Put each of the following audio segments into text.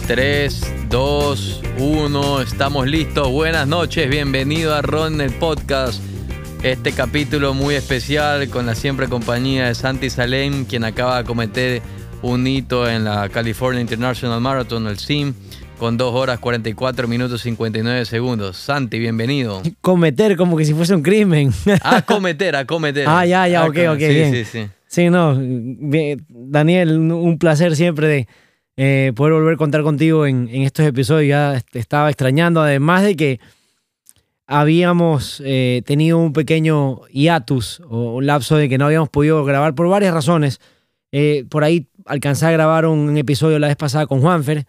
3, 2, 1, estamos listos. Buenas noches, bienvenido a Ron el Podcast. Este capítulo muy especial con la siempre compañía de Santi Salem, quien acaba de cometer un hito en la California International Marathon, el CIM, con 2 horas 44 minutos 59 segundos. Santi, bienvenido. Cometer, como que si fuese un crimen. A cometer. Ok, sí, bien. Sí. Sí, no, bien, Daniel, un placer siempre de poder volver a contar contigo en estos episodios. Ya te estaba extrañando, además de que habíamos tenido un pequeño hiatus o un lapso de que no habíamos podido grabar por varias razones. Por ahí alcancé a grabar un episodio la vez pasada con Juanfer.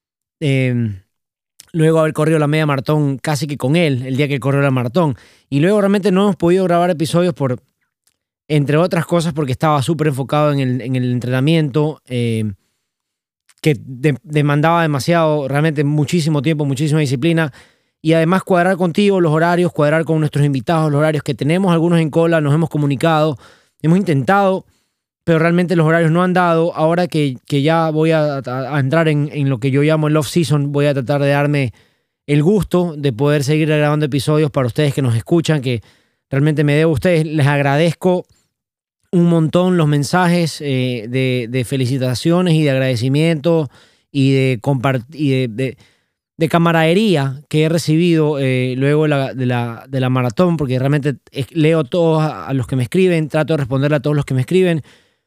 Luego haber corrido la media maratón casi que con él, el día que corrió la maratón. Y luego realmente no hemos podido grabar episodios entre otras cosas, porque estaba súper enfocado en el entrenamiento, que demandaba demasiado, realmente muchísimo tiempo, muchísima disciplina. Y además cuadrar contigo los horarios, cuadrar con nuestros invitados los horarios que tenemos, algunos en cola, nos hemos comunicado, hemos intentado, pero realmente los horarios no han dado. Ahora que ya voy a entrar en lo que yo llamo el off-season, voy a tratar de darme el gusto de poder seguir grabando episodios para ustedes que nos escuchan, que realmente me debo a ustedes. Les agradezco un montón los mensajes de felicitaciones y de agradecimiento y de camaradería que he recibido luego de la maratón, porque realmente leo todos a los que me escriben, trato de responderle a todos los que me escriben.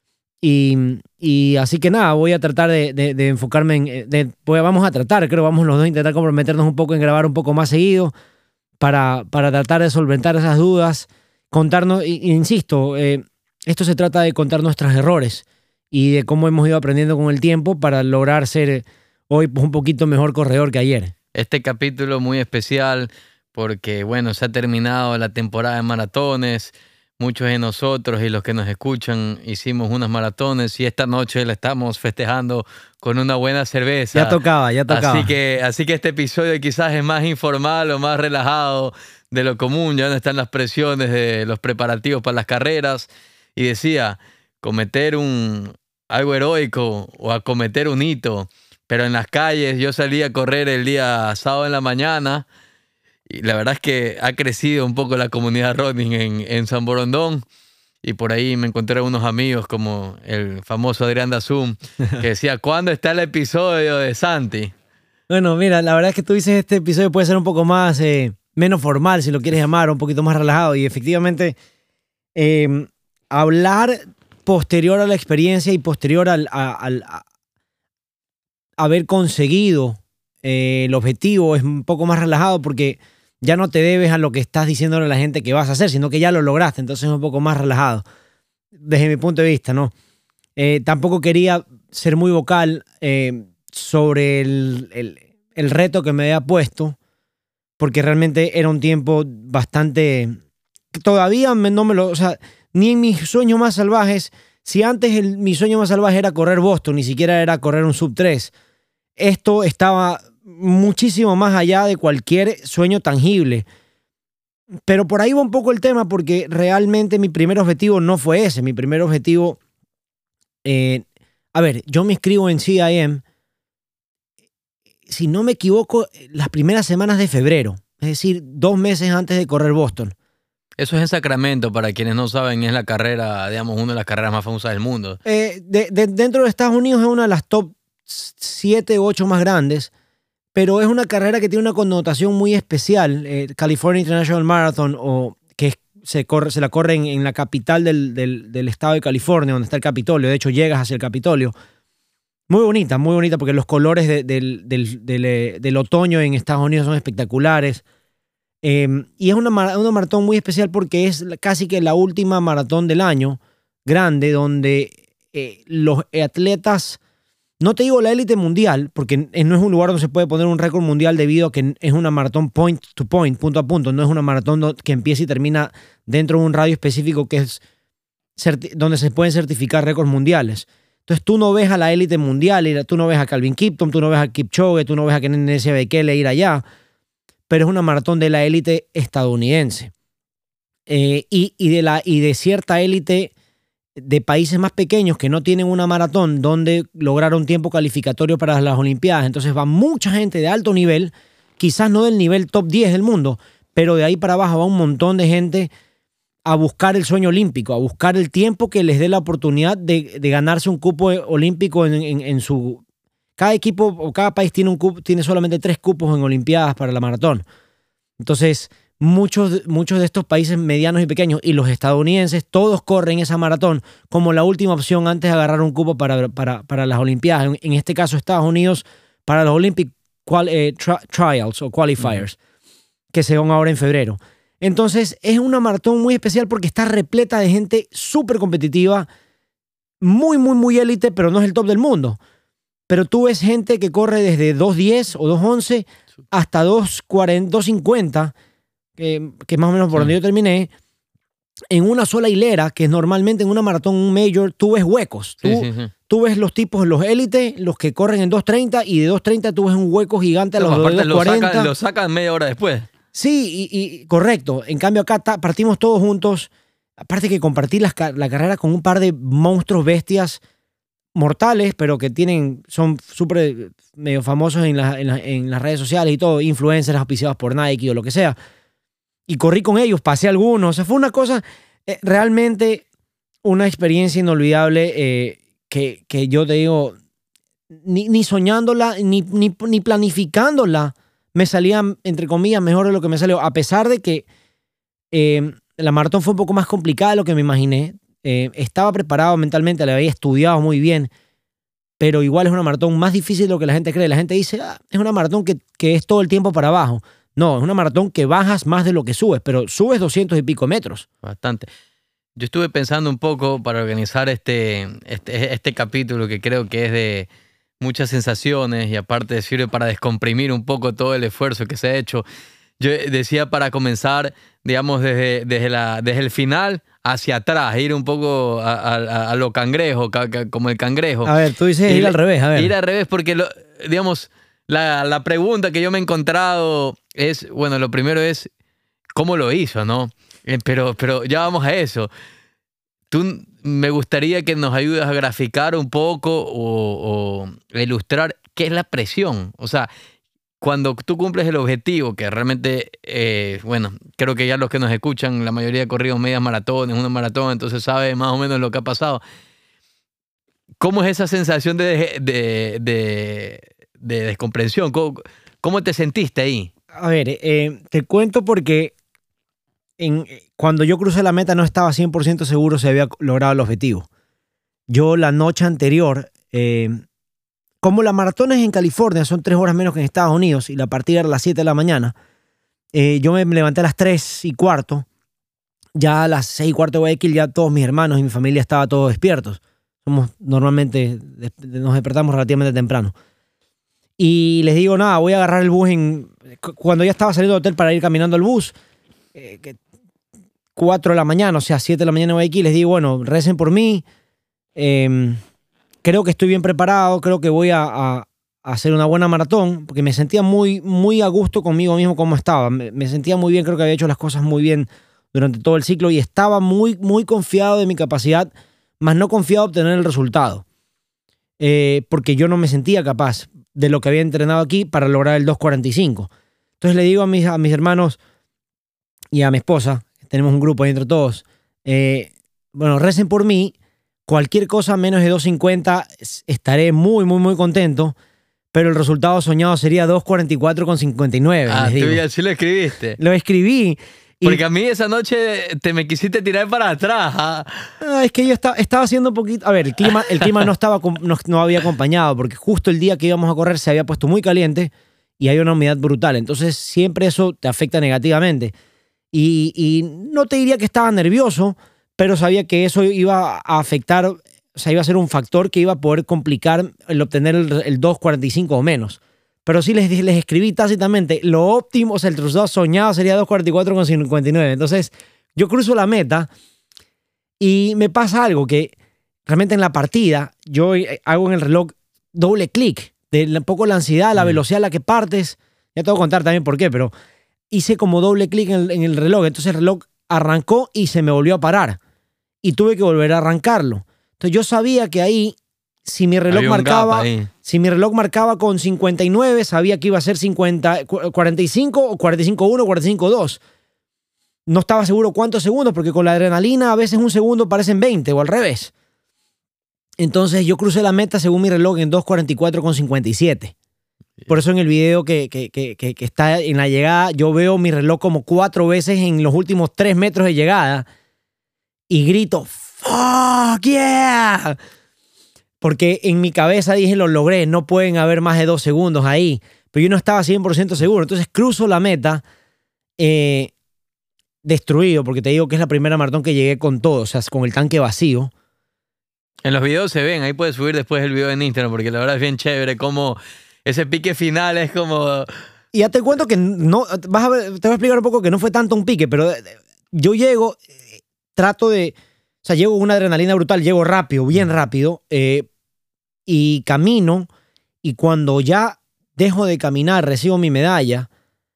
Y así que nada, voy a tratar de enfocarme vamos a tratar, creo, vamos los dos a intentar comprometernos un poco en grabar un poco más seguido para tratar de solventar esas dudas, contarnos, insisto, esto se trata de contar nuestros errores y de cómo hemos ido aprendiendo con el tiempo para lograr ser hoy un poquito mejor corredor que ayer. Este capítulo muy especial porque, bueno, se ha terminado la temporada de maratones. Muchos de nosotros y los que nos escuchan hicimos unas maratones y esta noche la estamos festejando con una buena cerveza. Ya tocaba. Así que este episodio quizás es más informal o más relajado de lo común. Ya no están las presiones de los preparativos para las carreras. Y decía, cometer algo heroico o acometer un hito. Pero en las calles, yo salí a correr el día sábado en la mañana y la verdad es que ha crecido un poco la comunidad running en San Borondón. Y por ahí me encontré unos amigos como el famoso Adrián Dazum, que decía, ¿cuándo está el episodio de Santi? Bueno, mira, la verdad es que tú dices este episodio puede ser un poco más, menos formal, si lo quieres llamar, un poquito más relajado. Y efectivamente, hablar posterior a la experiencia y posterior al haber conseguido el objetivo es un poco más relajado, porque ya no te debes a lo que estás diciéndole a la gente que vas a hacer, sino que ya lo lograste, entonces es un poco más relajado desde mi punto de vista, ¿no? Tampoco quería ser muy vocal sobre el reto que me había puesto, porque realmente era un tiempo bastante... Todavía no me lo... O sea, ni en mis sueños más salvajes, si antes mi sueño más salvaje era correr Boston, ni siquiera era correr un sub 3, esto estaba muchísimo más allá de cualquier sueño tangible. Pero por ahí va un poco el tema, porque realmente mi primer objetivo no fue ese. Mi primer objetivo... yo me inscribo en CIM, si no me equivoco, las primeras semanas de febrero. Es decir, 2 meses antes de correr Boston. Eso es en Sacramento, para quienes no saben, es la carrera, digamos, una de las carreras más famosas del mundo. Dentro de Estados Unidos es una de las top 7 u 8 más grandes, pero es una carrera que tiene una connotación muy especial. California International Marathon, o que se la corre en la capital del estado de California, donde está el Capitolio. De hecho, llegas hacia el Capitolio. Muy bonita, porque los colores del otoño en Estados Unidos son espectaculares. Y es una maratón muy especial porque es casi que la última maratón del año grande, donde los atletas, no te digo la élite mundial, porque no es un lugar donde se puede poner un récord mundial, debido a que es una maratón point to point, punto a punto. No es una maratón que empieza y termina dentro de un radio específico que es donde se pueden certificar récords mundiales. Entonces tú no ves a la élite mundial, tú no ves a Calvin Kiptum, tú no ves a Kipchoge, tú no ves a Kenenisa Bekele ir allá, pero es una maratón de la élite estadounidense. Y de cierta élite de países más pequeños que no tienen una maratón donde lograron tiempo calificatorio para las Olimpiadas. Entonces va mucha gente de alto nivel, quizás no del nivel top 10 del mundo, pero de ahí para abajo va un montón de gente a buscar el sueño olímpico, a buscar el tiempo que les dé la oportunidad de ganarse un cupo olímpico en su... Cada equipo o cada país tiene solamente 3 cupos en Olimpiadas para la maratón. Entonces, muchos de estos países medianos y pequeños y los estadounidenses, todos corren esa maratón como la última opción antes de agarrar un cupo para las Olimpiadas. En este caso, Estados Unidos para los Olympic Trials o Qualifiers, que se van ahora en febrero. Entonces, es una maratón muy especial porque está repleta de gente súper competitiva, muy, muy, muy élite, pero no es el top del mundo. Pero tú ves gente que corre desde 2:10 o 2:11 hasta 2:40, 2:50, que más o menos por donde yo terminé, en una sola hilera, que normalmente en una maratón, un major, tú ves huecos. Tú ves los tipos, los élites, los que corren en 2:30, y de 2:30 tú ves un hueco gigante a los de 2:40. Lo sacan media hora después. Sí, y correcto. En cambio acá partimos todos juntos. Aparte que compartí la carrera con un par de monstruos bestias mortales, pero que son súper medio famosos en las redes sociales y todo, influencers auspiciados por Nike o lo que sea. Y corrí con ellos, pasé algunos. O sea, fue una cosa, realmente una experiencia inolvidable que yo te digo, ni soñándola, ni planificándola, me salía, entre comillas, mejor de lo que me salió. A pesar de que la maratón fue un poco más complicada de lo que me imaginé. Estaba preparado mentalmente, la había estudiado muy bien, pero igual es una maratón más difícil de lo que la gente cree. La gente dice, es una maratón que es todo el tiempo para abajo. No, es una maratón que bajas más de lo que subes, pero subes 200 y pico metros. Bastante. Yo estuve pensando un poco para organizar este capítulo, que creo que es de muchas sensaciones y aparte sirve para descomprimir un poco todo el esfuerzo que se ha hecho. Yo decía para comenzar, digamos, desde el final hacia atrás, ir un poco a lo cangrejo, como el cangrejo. A ver, tú dices ir al revés, a ver. Ir al revés porque, digamos, la pregunta que yo me he encontrado es, bueno, lo primero es, ¿cómo lo hizo, no? Pero ya vamos a eso. Me gustaría que nos ayudes a graficar un poco o ilustrar qué es la presión. O sea, cuando tú cumples el objetivo, que realmente, bueno, creo que ya los que nos escuchan, la mayoría ha corrido medias maratones, una maratón, entonces sabe más o menos lo que ha pasado. ¿Cómo es esa sensación de descomprensión? ¿Cómo te sentiste ahí? A ver, te cuento porque cuando yo crucé la meta no estaba 100% seguro si había logrado el objetivo. Yo la noche anterior... como la maratón es en California, son 3 horas menos que en Estados Unidos y la partida era a las 7 de la mañana, yo me levanté a las 3:15, ya a las 6:15 de Guayaquil ya todos mis hermanos y mi familia estaban todos despiertos. Normalmente nos despertamos relativamente temprano. Y les digo, nada, voy a agarrar el bus cuando ya estaba saliendo del hotel para ir caminando al bus, 4 de la mañana, o sea, 7 de la mañana en Guayaquil, les digo, bueno, recen por mí, creo que estoy bien preparado, creo que voy a hacer una buena maratón, porque me sentía muy, muy a gusto conmigo mismo como estaba. Me sentía muy bien, creo que había hecho las cosas muy bien durante todo el ciclo y estaba muy, muy confiado de mi capacidad, más no confiado de obtener el resultado. Porque yo no me sentía capaz de lo que había entrenado aquí para lograr el 2:45. Entonces le digo a mis hermanos y a mi esposa, tenemos un grupo ahí entre todos, bueno, recen por mí. Cualquier cosa menos de 2:50 estaré muy, muy, muy contento, pero el resultado soñado sería 2:44,59. Ah, tú ya sí lo escribiste. Lo escribí. Porque a mí esa noche me quisiste tirar para atrás. Es que yo estaba haciendo un poquito... A ver, el clima no había acompañado, porque justo el día que íbamos a correr se había puesto muy caliente y hay una humedad brutal. Entonces siempre eso te afecta negativamente. Y no te diría que estaba nervioso, pero sabía que eso iba a afectar, o sea, iba a ser un factor que iba a poder complicar el obtener el 2:45 o menos. Pero sí les escribí tácitamente, lo óptimo, o sea, el resultado soñado sería 2:44,59. Entonces, yo cruzo la meta y me pasa algo que realmente en la partida yo hago en el reloj doble clic, de un poco la ansiedad, la velocidad a la que partes. Ya te voy a contar también por qué, pero hice como doble clic en el reloj. Entonces el reloj arrancó y se me volvió a parar. y tuve que volver a arrancarlo. Entonces yo sabía que ahí, si mi reloj marcaba con 59, sabía que iba a ser 45 o 45.1 o 45.2. No estaba seguro cuántos segundos, porque con la adrenalina a veces un segundo parecen 20 o al revés. Entonces yo crucé la meta según mi reloj en 2:44.57. Por eso en el video que está en la llegada, yo veo mi reloj como 4 veces en los últimos 3 metros de llegada y grito, ¡fuck yeah! Porque en mi cabeza dije, lo logré, no pueden haber más de 2 segundos ahí. Pero yo no estaba 100% seguro. Entonces cruzo la meta destruido, porque te digo que es la primera maratón que llegué con todo, o sea, con el tanque vacío. En los videos se ven, ahí puedes subir después el video en Instagram, porque la verdad es bien chévere como ese pique final es como... Y ya te cuento que no, te voy a explicar un poco que no fue tanto un pique, pero yo llego, trato de... O sea, llego con una adrenalina brutal, llego rápido, bien rápido, y camino, y cuando ya dejo de caminar, recibo mi medalla,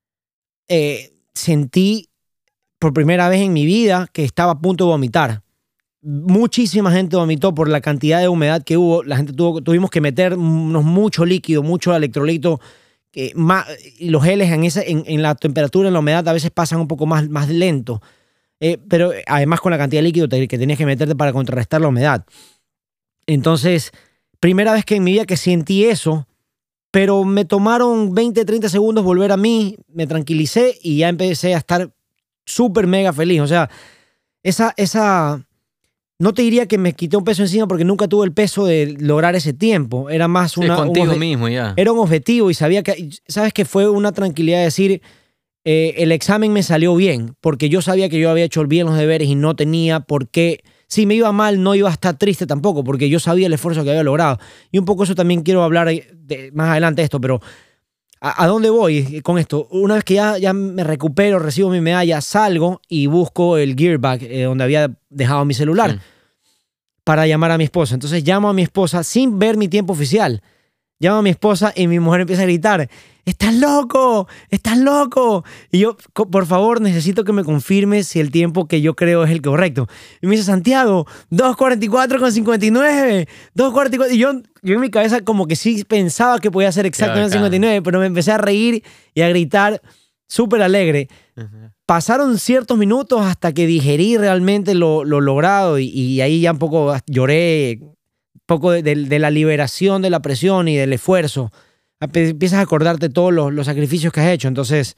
sentí por primera vez en mi vida que estaba a punto de vomitar. Muchísima gente vomitó por la cantidad de humedad que hubo. La gente tuvimos que meternos mucho líquido, mucho electrolito. Y los geles en la temperatura, en la humedad, a veces pasan un poco más lento. Pero además con la cantidad de líquido que tenías que meterte para contrarrestar la humedad. Entonces, primera vez que en mi vida que sentí eso, pero me tomaron 20, 30 segundos volver a mí, me tranquilicé y ya empecé a estar súper mega feliz. O sea, esa no te diría que me quité un peso encima porque nunca tuve el peso de lograr ese tiempo. Era más contigo mismo ya. Era un objetivo y sabía que, sabes que fue una tranquilidad de decir, el examen me salió bien porque yo sabía que yo había hecho bien los deberes y no tenía por qué. Si me iba mal, no iba a estar triste tampoco porque yo sabía el esfuerzo que había logrado. Y un poco eso también quiero hablar más adelante de esto, pero ¿a dónde voy con esto? Una vez que ya me recupero, recibo mi medalla, salgo y busco el gear bag donde había dejado mi celular para llamar a mi esposa. Entonces llamo a mi esposa sin ver mi tiempo oficial. Llamo a mi esposa y mi mujer empieza a gritar, ¡estás loco! ¡Estás loco! Y yo, por favor, necesito que me confirmes si el tiempo que yo creo es el correcto. Y me dice, Santiago, 2:44.59. 2:44. Y yo en mi cabeza como que sí pensaba que podía ser exactamente 59, pero me empecé a reír y a gritar súper alegre. Pasaron ciertos minutos hasta que digerí realmente lo logrado y ahí ya un poco lloré, un poco de la liberación de la presión y del esfuerzo. Empiezas a acordarte de todos los sacrificios que has hecho. Entonces,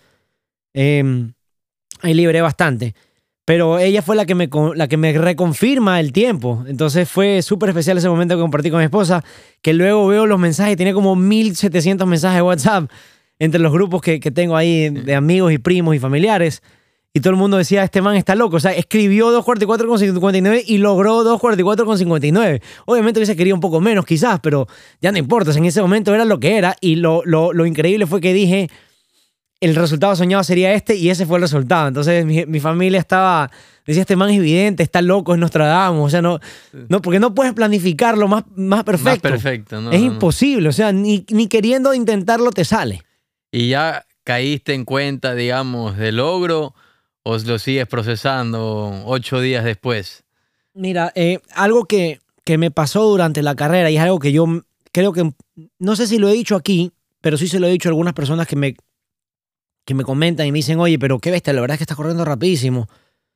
ahí liberé bastante. Pero ella fue la que me reconfirma el tiempo. Entonces fue súper especial ese momento que compartí con mi esposa, que luego veo los mensajes, tenía como 1,700 mensajes de WhatsApp entre los grupos que tengo ahí de amigos y primos y familiares. Y todo el mundo decía, este man está loco. O sea, escribió 2:44.59 y logró 2:44.59. Obviamente hubiese querido un poco menos quizás, pero ya no importa. O sea, en ese momento era lo que era. Y lo increíble fue que dije, el resultado soñado sería este y ese fue el resultado. Entonces mi familia decía, este man es evidente, está loco, es Nostradamus. O sea, no, porque no puedes planificarlo más perfecto. Más perfecto, ¿no? Es imposible. O sea, ni queriendo intentarlo te sale. ¿Y ya caíste en cuenta, digamos, del logro o lo sigues procesando 8 días después? Mira, algo que me pasó durante la carrera y es algo que yo creo que, no sé si lo he dicho aquí, pero sí se lo he dicho a algunas personas que me comentan y me dicen, oye, pero qué bestia, la verdad es que estás corriendo rapidísimo.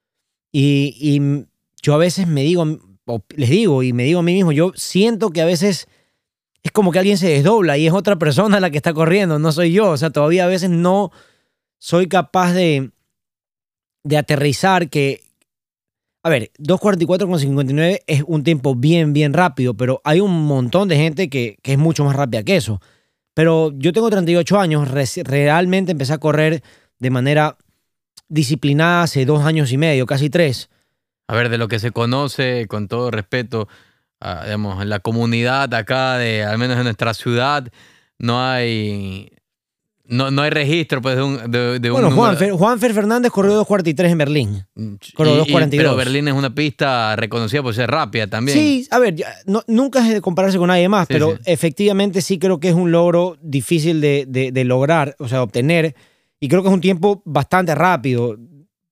Y yo a veces me digo a mí mismo, yo siento que a veces es como que alguien se desdobla y es otra persona la que está corriendo, no soy yo. O sea, todavía a veces no soy capaz de aterrizar que... A ver, 2:44.59 es un tiempo bien, bien rápido, pero hay un montón de gente que es mucho más rápida que eso. Pero yo tengo 38 años, realmente empecé a correr de manera disciplinada hace 2 años y medio, casi 3. A ver, de lo que se conoce, con todo respeto, digamos, en la comunidad acá, al menos en nuestra ciudad, no hay registro pues, de un Juanfer Fernández corrió 2:43 en Berlín. Corrió 2:42. Pero Berlín es una pista reconocida por ser rápida también. Sí, a ver, nunca es de compararse con nadie más, pero sí. Efectivamente sí creo que es un logro difícil de lograr, o sea, obtener. Y creo que es un tiempo bastante rápido.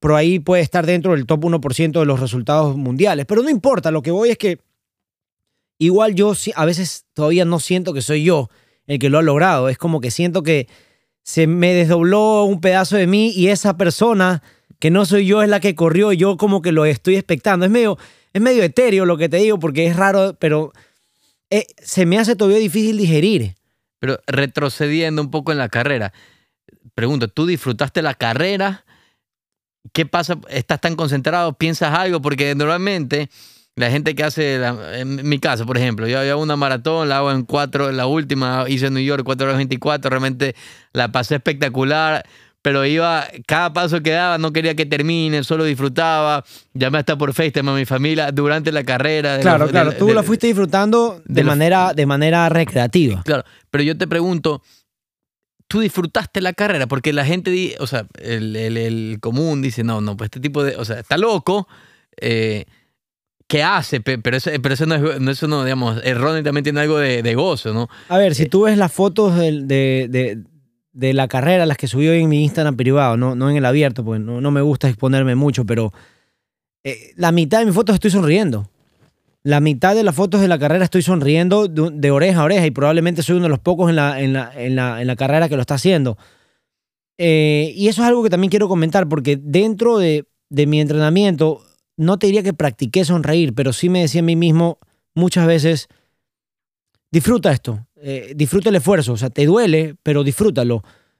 por ahí puede estar dentro del top 1% de los resultados mundiales. Pero no importa, lo que voy es que igual yo a veces todavía no siento que soy yo el que lo ha logrado. Es como que siento que se me desdobló un pedazo de mí y esa persona que no soy yo es la que corrió y yo como que lo estoy expectando. Es medio etéreo lo que te digo porque es raro, pero se me hace todavía difícil digerir. Pero retrocediendo un poco en la carrera, pregunto, ¿tú disfrutaste la carrera? ¿Qué pasa? ¿Estás tan concentrado? ¿Piensas algo? Porque normalmente la gente que hace, en mi caso, por ejemplo, yo hago una maratón, la hago en 4, la última hice en New York, 4 horas 24, realmente la pasé espectacular, pero cada paso que daba no quería que termine, solo disfrutaba, llamé hasta por FaceTime a mi familia durante la carrera. Claro, tú la fuiste disfrutando de manera recreativa. Claro, pero yo te pregunto, ¿tú disfrutaste la carrera? Porque la gente, o sea, el común dice, no, pues este tipo de, o sea, está loco, ¿qué hace? Pero eso no, digamos, Ronnie también tiene algo de gozo, ¿no? A ver, si tú ves las fotos de la carrera, las que subí hoy en mi Instagram privado, no en el abierto, porque no me gusta exponerme mucho, pero la mitad de mis fotos estoy sonriendo. La mitad de las fotos de la carrera estoy sonriendo de oreja a oreja y probablemente soy uno de los pocos en la carrera que lo está haciendo. Y eso es algo que también quiero comentar porque dentro de mi entrenamiento no te diría que practiqué sonreír, pero sí me decía a mí mismo muchas veces, disfruta esto, disfruta el esfuerzo, o sea, te duele, pero disfrútalo.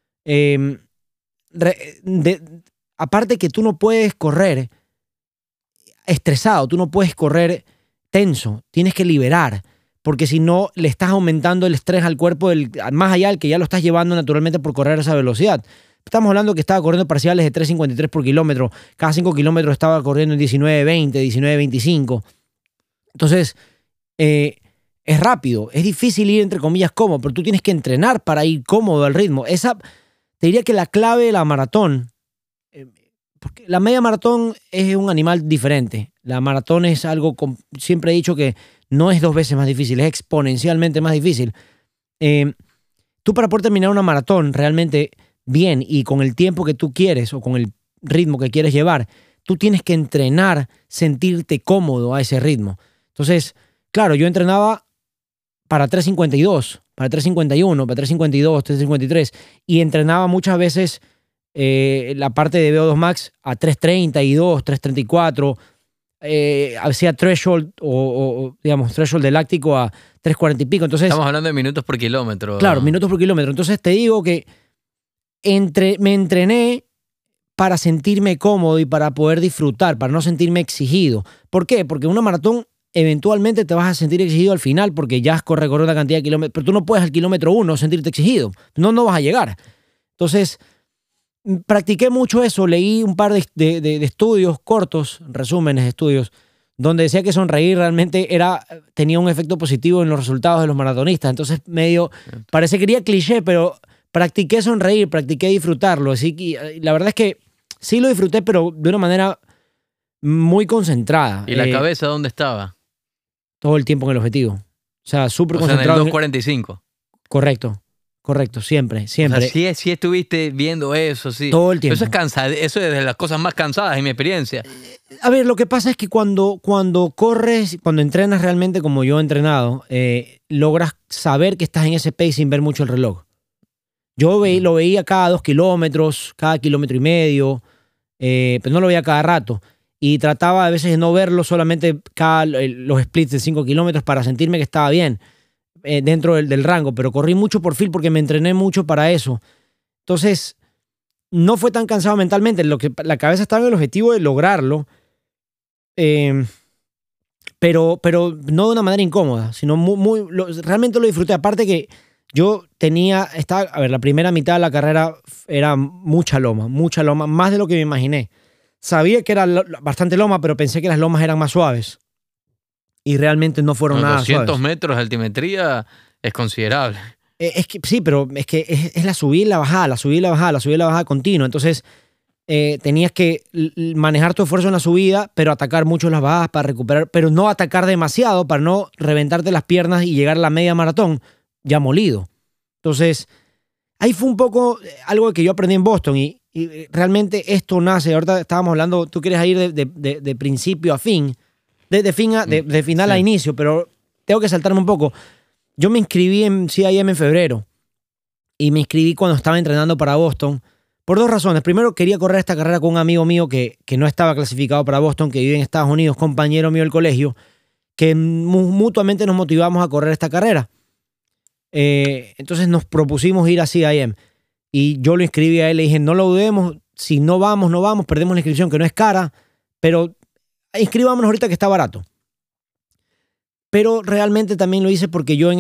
Aparte que tú no puedes correr estresado, tú no puedes correr tenso, tienes que liberar, porque si no le estás aumentando el estrés al cuerpo más allá del que ya lo estás llevando naturalmente por correr a esa velocidad. Estamos hablando que estaba corriendo parciales de 3.53 por kilómetro, cada 5 kilómetros estaba corriendo en 19.20, 19.25. Entonces, es rápido, es difícil ir entre comillas cómodo, pero tú tienes que entrenar para ir cómodo al ritmo. Te diría que la clave de la maratón, porque la media maratón es un animal diferente. La maratón es algo, siempre he dicho que no es 2 veces más difícil, es exponencialmente más difícil. Tú para poder terminar una maratón realmente bien y con el tiempo que tú quieres o con el ritmo que quieres llevar, tú tienes que entrenar, sentirte cómodo a ese ritmo. Entonces, claro, yo entrenaba para 3.52, para 3.51, para 3.52, 3.53 y entrenaba muchas veces la parte de VO2 Max a 3.32, 3.34, hacía threshold o digamos threshold de láctico a 3.40 y pico. Entonces, estamos hablando de minutos por kilómetro. Claro, minutos por kilómetro. Entonces te digo que me entrené para sentirme cómodo y para poder disfrutar, para no sentirme exigido. ¿Por qué? Porque una maratón eventualmente te vas a sentir exigido al final porque ya has corrido una cantidad de kilómetros, pero tú no puedes al kilómetro 1 sentirte exigido. No vas a llegar. Entonces, practiqué mucho eso, leí un par de estudios cortos, resúmenes de estudios, donde decía que sonreír realmente tenía un efecto positivo en los resultados de los maratonistas. Entonces, parecería cliché, pero practiqué sonreír, practiqué disfrutarlo. Así que la verdad es que sí lo disfruté, pero de una manera muy concentrada. ¿Y la cabeza dónde estaba? Todo el tiempo en el objetivo. O sea, súper concentrado. En el 2.45. Correcto, siempre. O sea, sí estuviste viendo eso, sí. Todo el tiempo. Eso es de las cosas más cansadas en mi experiencia. A ver, lo que pasa es que cuando corres, cuando entrenas realmente como yo he entrenado, logras saber que estás en ese pace sin ver mucho el reloj. Yo lo veía cada 2 kilómetros, cada kilómetro y medio, pero no lo veía cada rato. Y trataba a veces de no verlo, solamente los splits de 5 kilómetros para sentirme que estaba bien dentro del rango. Pero corrí mucho por feel porque me entrené mucho para eso. Entonces, no fue tan cansado mentalmente. La cabeza estaba en el objetivo de lograrlo, pero no de una manera incómoda, sino realmente lo disfruté. Aparte que la primera mitad de la carrera era mucha loma, más de lo que me imaginé. Sabía que era bastante loma, pero pensé que las lomas eran más suaves. Y realmente no fueron nada 200 suaves. metros de altimetría es considerable. Es que sí, pero es que es la subida y la bajada, la subida y la bajada, la subida y la bajada continua. Entonces, tenías que manejar tu esfuerzo en la subida, pero atacar mucho las bajadas para recuperar, pero no atacar demasiado para no reventarte las piernas y llegar a la media maratón ya molido. Entonces, ahí fue un poco algo que yo aprendí en Boston y Y realmente esto nace, ahorita estábamos hablando, tú quieres ir de principio a fin, de final a inicio, pero tengo que saltarme un poco. Yo me inscribí en CIM en febrero y me inscribí cuando estaba entrenando para Boston por 2 razones. Primero, quería correr esta carrera con un amigo mío que no estaba clasificado para Boston, que vive en Estados Unidos, compañero mío del colegio, que mutuamente nos motivamos a correr esta carrera. Entonces nos propusimos ir a CIM y yo lo inscribí a él, le dije, no lo dudemos, si no vamos, no vamos, perdemos la inscripción que no es cara, pero inscribámonos ahorita que está barato. Pero realmente también lo hice porque yo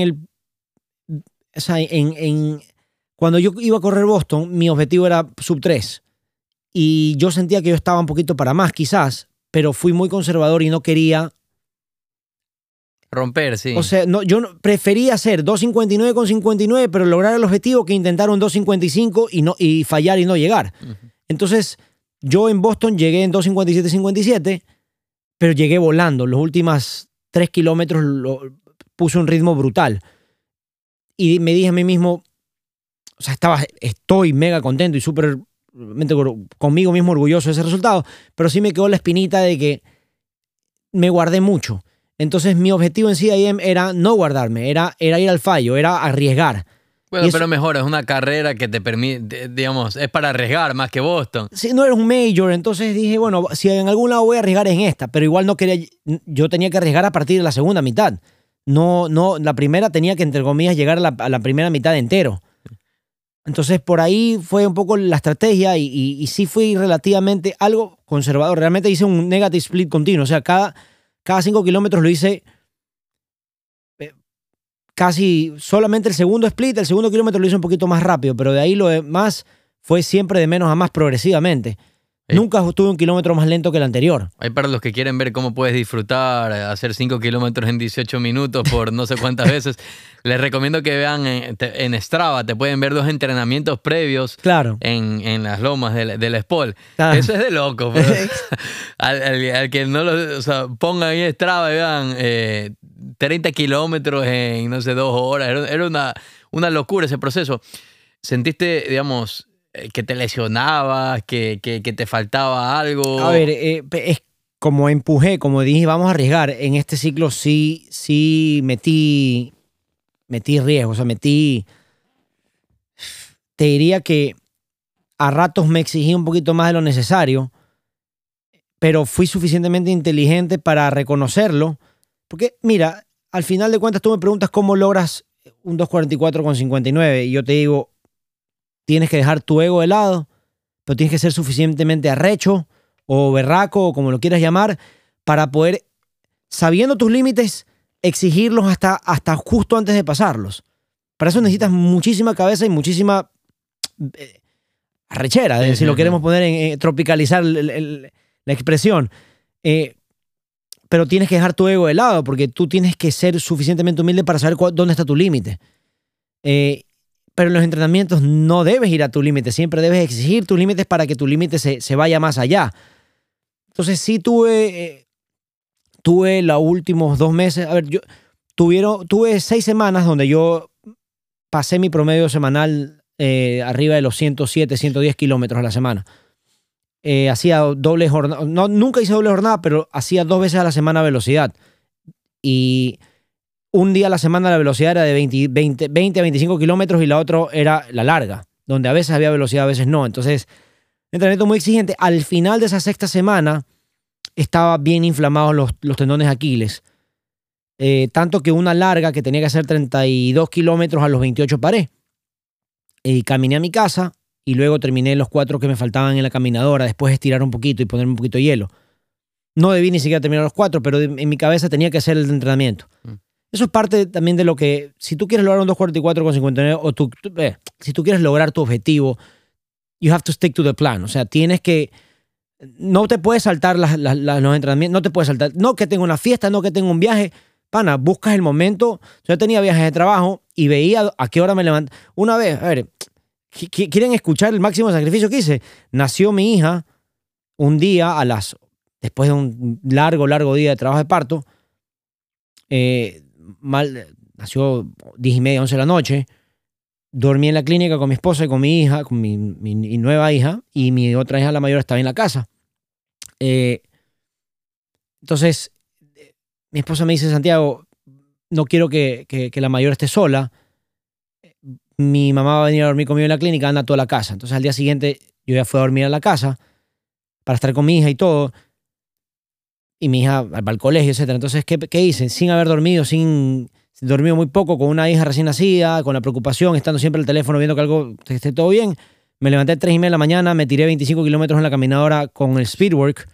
cuando yo iba a correr Boston, mi objetivo era sub 3 y yo sentía que yo estaba un poquito para más quizás, pero fui muy conservador y no quería romper, sí. O sea, yo prefería hacer 2.59 con 59, pero lograr el objetivo que intentar un 2.55 y fallar y no llegar. Entonces, yo en Boston llegué en 2.57.57, pero llegué volando. Los últimos 3 kilómetros puse un ritmo brutal. Y me dije a mí mismo, o sea, estoy mega contento y súper conmigo mismo orgulloso de ese resultado, pero sí me quedó la espinita de que me guardé mucho. Entonces mi objetivo en CIM era no guardarme, era ir al fallo, era arriesgar. Bueno, pero mejor, es una carrera que te permite, digamos, es para arriesgar más que Boston. Sí, no era un major, entonces dije, bueno, si en algún lado voy a arriesgar en esta, pero igual no quería, yo tenía que arriesgar a partir de la segunda mitad. No, la primera tenía que, entre comillas, llegar a la primera mitad entero. Entonces por ahí fue un poco la estrategia y sí fui relativamente algo conservador. Realmente hice un negative split continuo, o sea, cada 5 kilómetros lo hice casi solamente el segundo split, el segundo kilómetro lo hice un poquito más rápido, pero de ahí lo demás fue siempre de menos a más progresivamente. Nunca estuve un kilómetro más lento que el anterior. Hay para los que quieren ver cómo puedes disfrutar, hacer 5 kilómetros en 18 minutos por no sé cuántas veces, les recomiendo que vean en Strava, te pueden ver 2 entrenamientos previos en las lomas del Spol. Claro. Eso es de loco. Al que no lo, o sea, pongan ahí Strava y vean 30 kilómetros en, no sé, 2 horas. Era una locura ese proceso. ¿Sentiste, digamos, que te lesionabas, que te faltaba algo? A ver, es como empujé, como dije, vamos a arriesgar. En este ciclo sí metí riesgo, o sea, te diría que a ratos me exigí un poquito más de lo necesario, pero fui suficientemente inteligente para reconocerlo, porque mira, al final de cuentas tú me preguntas cómo logras un 2.44 con 59 y yo te digo, tienes que dejar tu ego de lado, pero tienes que ser suficientemente arrecho o berraco o como lo quieras llamar para poder, sabiendo tus límites, exigirlos hasta justo antes de pasarlos. Para eso necesitas muchísima cabeza y muchísima arrechera, si lo queremos poner tropicalizar la expresión. Pero tienes que dejar tu ego de lado porque tú tienes que ser suficientemente humilde para saber dónde está tu límite. Pero en los entrenamientos no debes ir a tu límite, siempre debes exigir tus límites para que tu límite se vaya más allá. Entonces sí tuve los últimos 2 meses, a ver, tuve 6 semanas donde yo pasé mi promedio semanal arriba de los 107, 110 kilómetros a la semana. Hacía doble jornada, nunca hice doble jornada, pero hacía 2 veces a la semana velocidad. Y un día a la semana la velocidad era de 20 a 25 kilómetros y la otra era la larga, donde a veces había velocidad, a veces no. Entonces, entrenamiento muy exigente. Al final de esa 6ª semana estaba bien inflamados los tendones Aquiles. Tanto que una larga que tenía que hacer 32 kilómetros a los 28 paré. Y caminé a mi casa y luego terminé los 4 que me faltaban en la caminadora, después estirar un poquito y ponerme un poquito de hielo. No debí ni siquiera terminar los 4, pero en mi cabeza tenía que hacer el entrenamiento. Eso es parte también de lo que, si tú quieres lograr un 2.44 con 59 o si tú quieres lograr tu objetivo, you have to stick to the plan. O sea, tienes que, no te puedes saltar los entrenamientos, no te puedes saltar, no que tengo una fiesta, no que tengo un viaje. Pana, buscas el momento. Yo tenía viajes de trabajo y veía a qué hora me levanto. Una vez, a ver, ¿quieren escuchar el máximo sacrificio que hice? Nació mi hija un día después de un largo día de trabajo de parto. Nació 10:30, 11 de la noche. dormí en la clínica con mi esposa y con mi hija, con mi nueva hija, y mi otra hija, la mayor, estaba en la casa. Entonces, mi esposa me dice, Santiago, no quiero que la mayor esté sola. Mi mamá va a venir a dormir conmigo en la clínica, anda a toda la casa. Entonces, al día siguiente, yo ya fui a dormir a la casa para estar con mi hija y todo. Y mi hija va al colegio, etcétera. Entonces, ¿qué hice? Sin haber dormido, sin dormido muy poco, con una hija recién nacida, con la preocupación, estando siempre al teléfono viendo que algo esté todo bien. Me levanté a 3:30 de la mañana, me tiré 25 kilómetros en la caminadora con el Speedwork.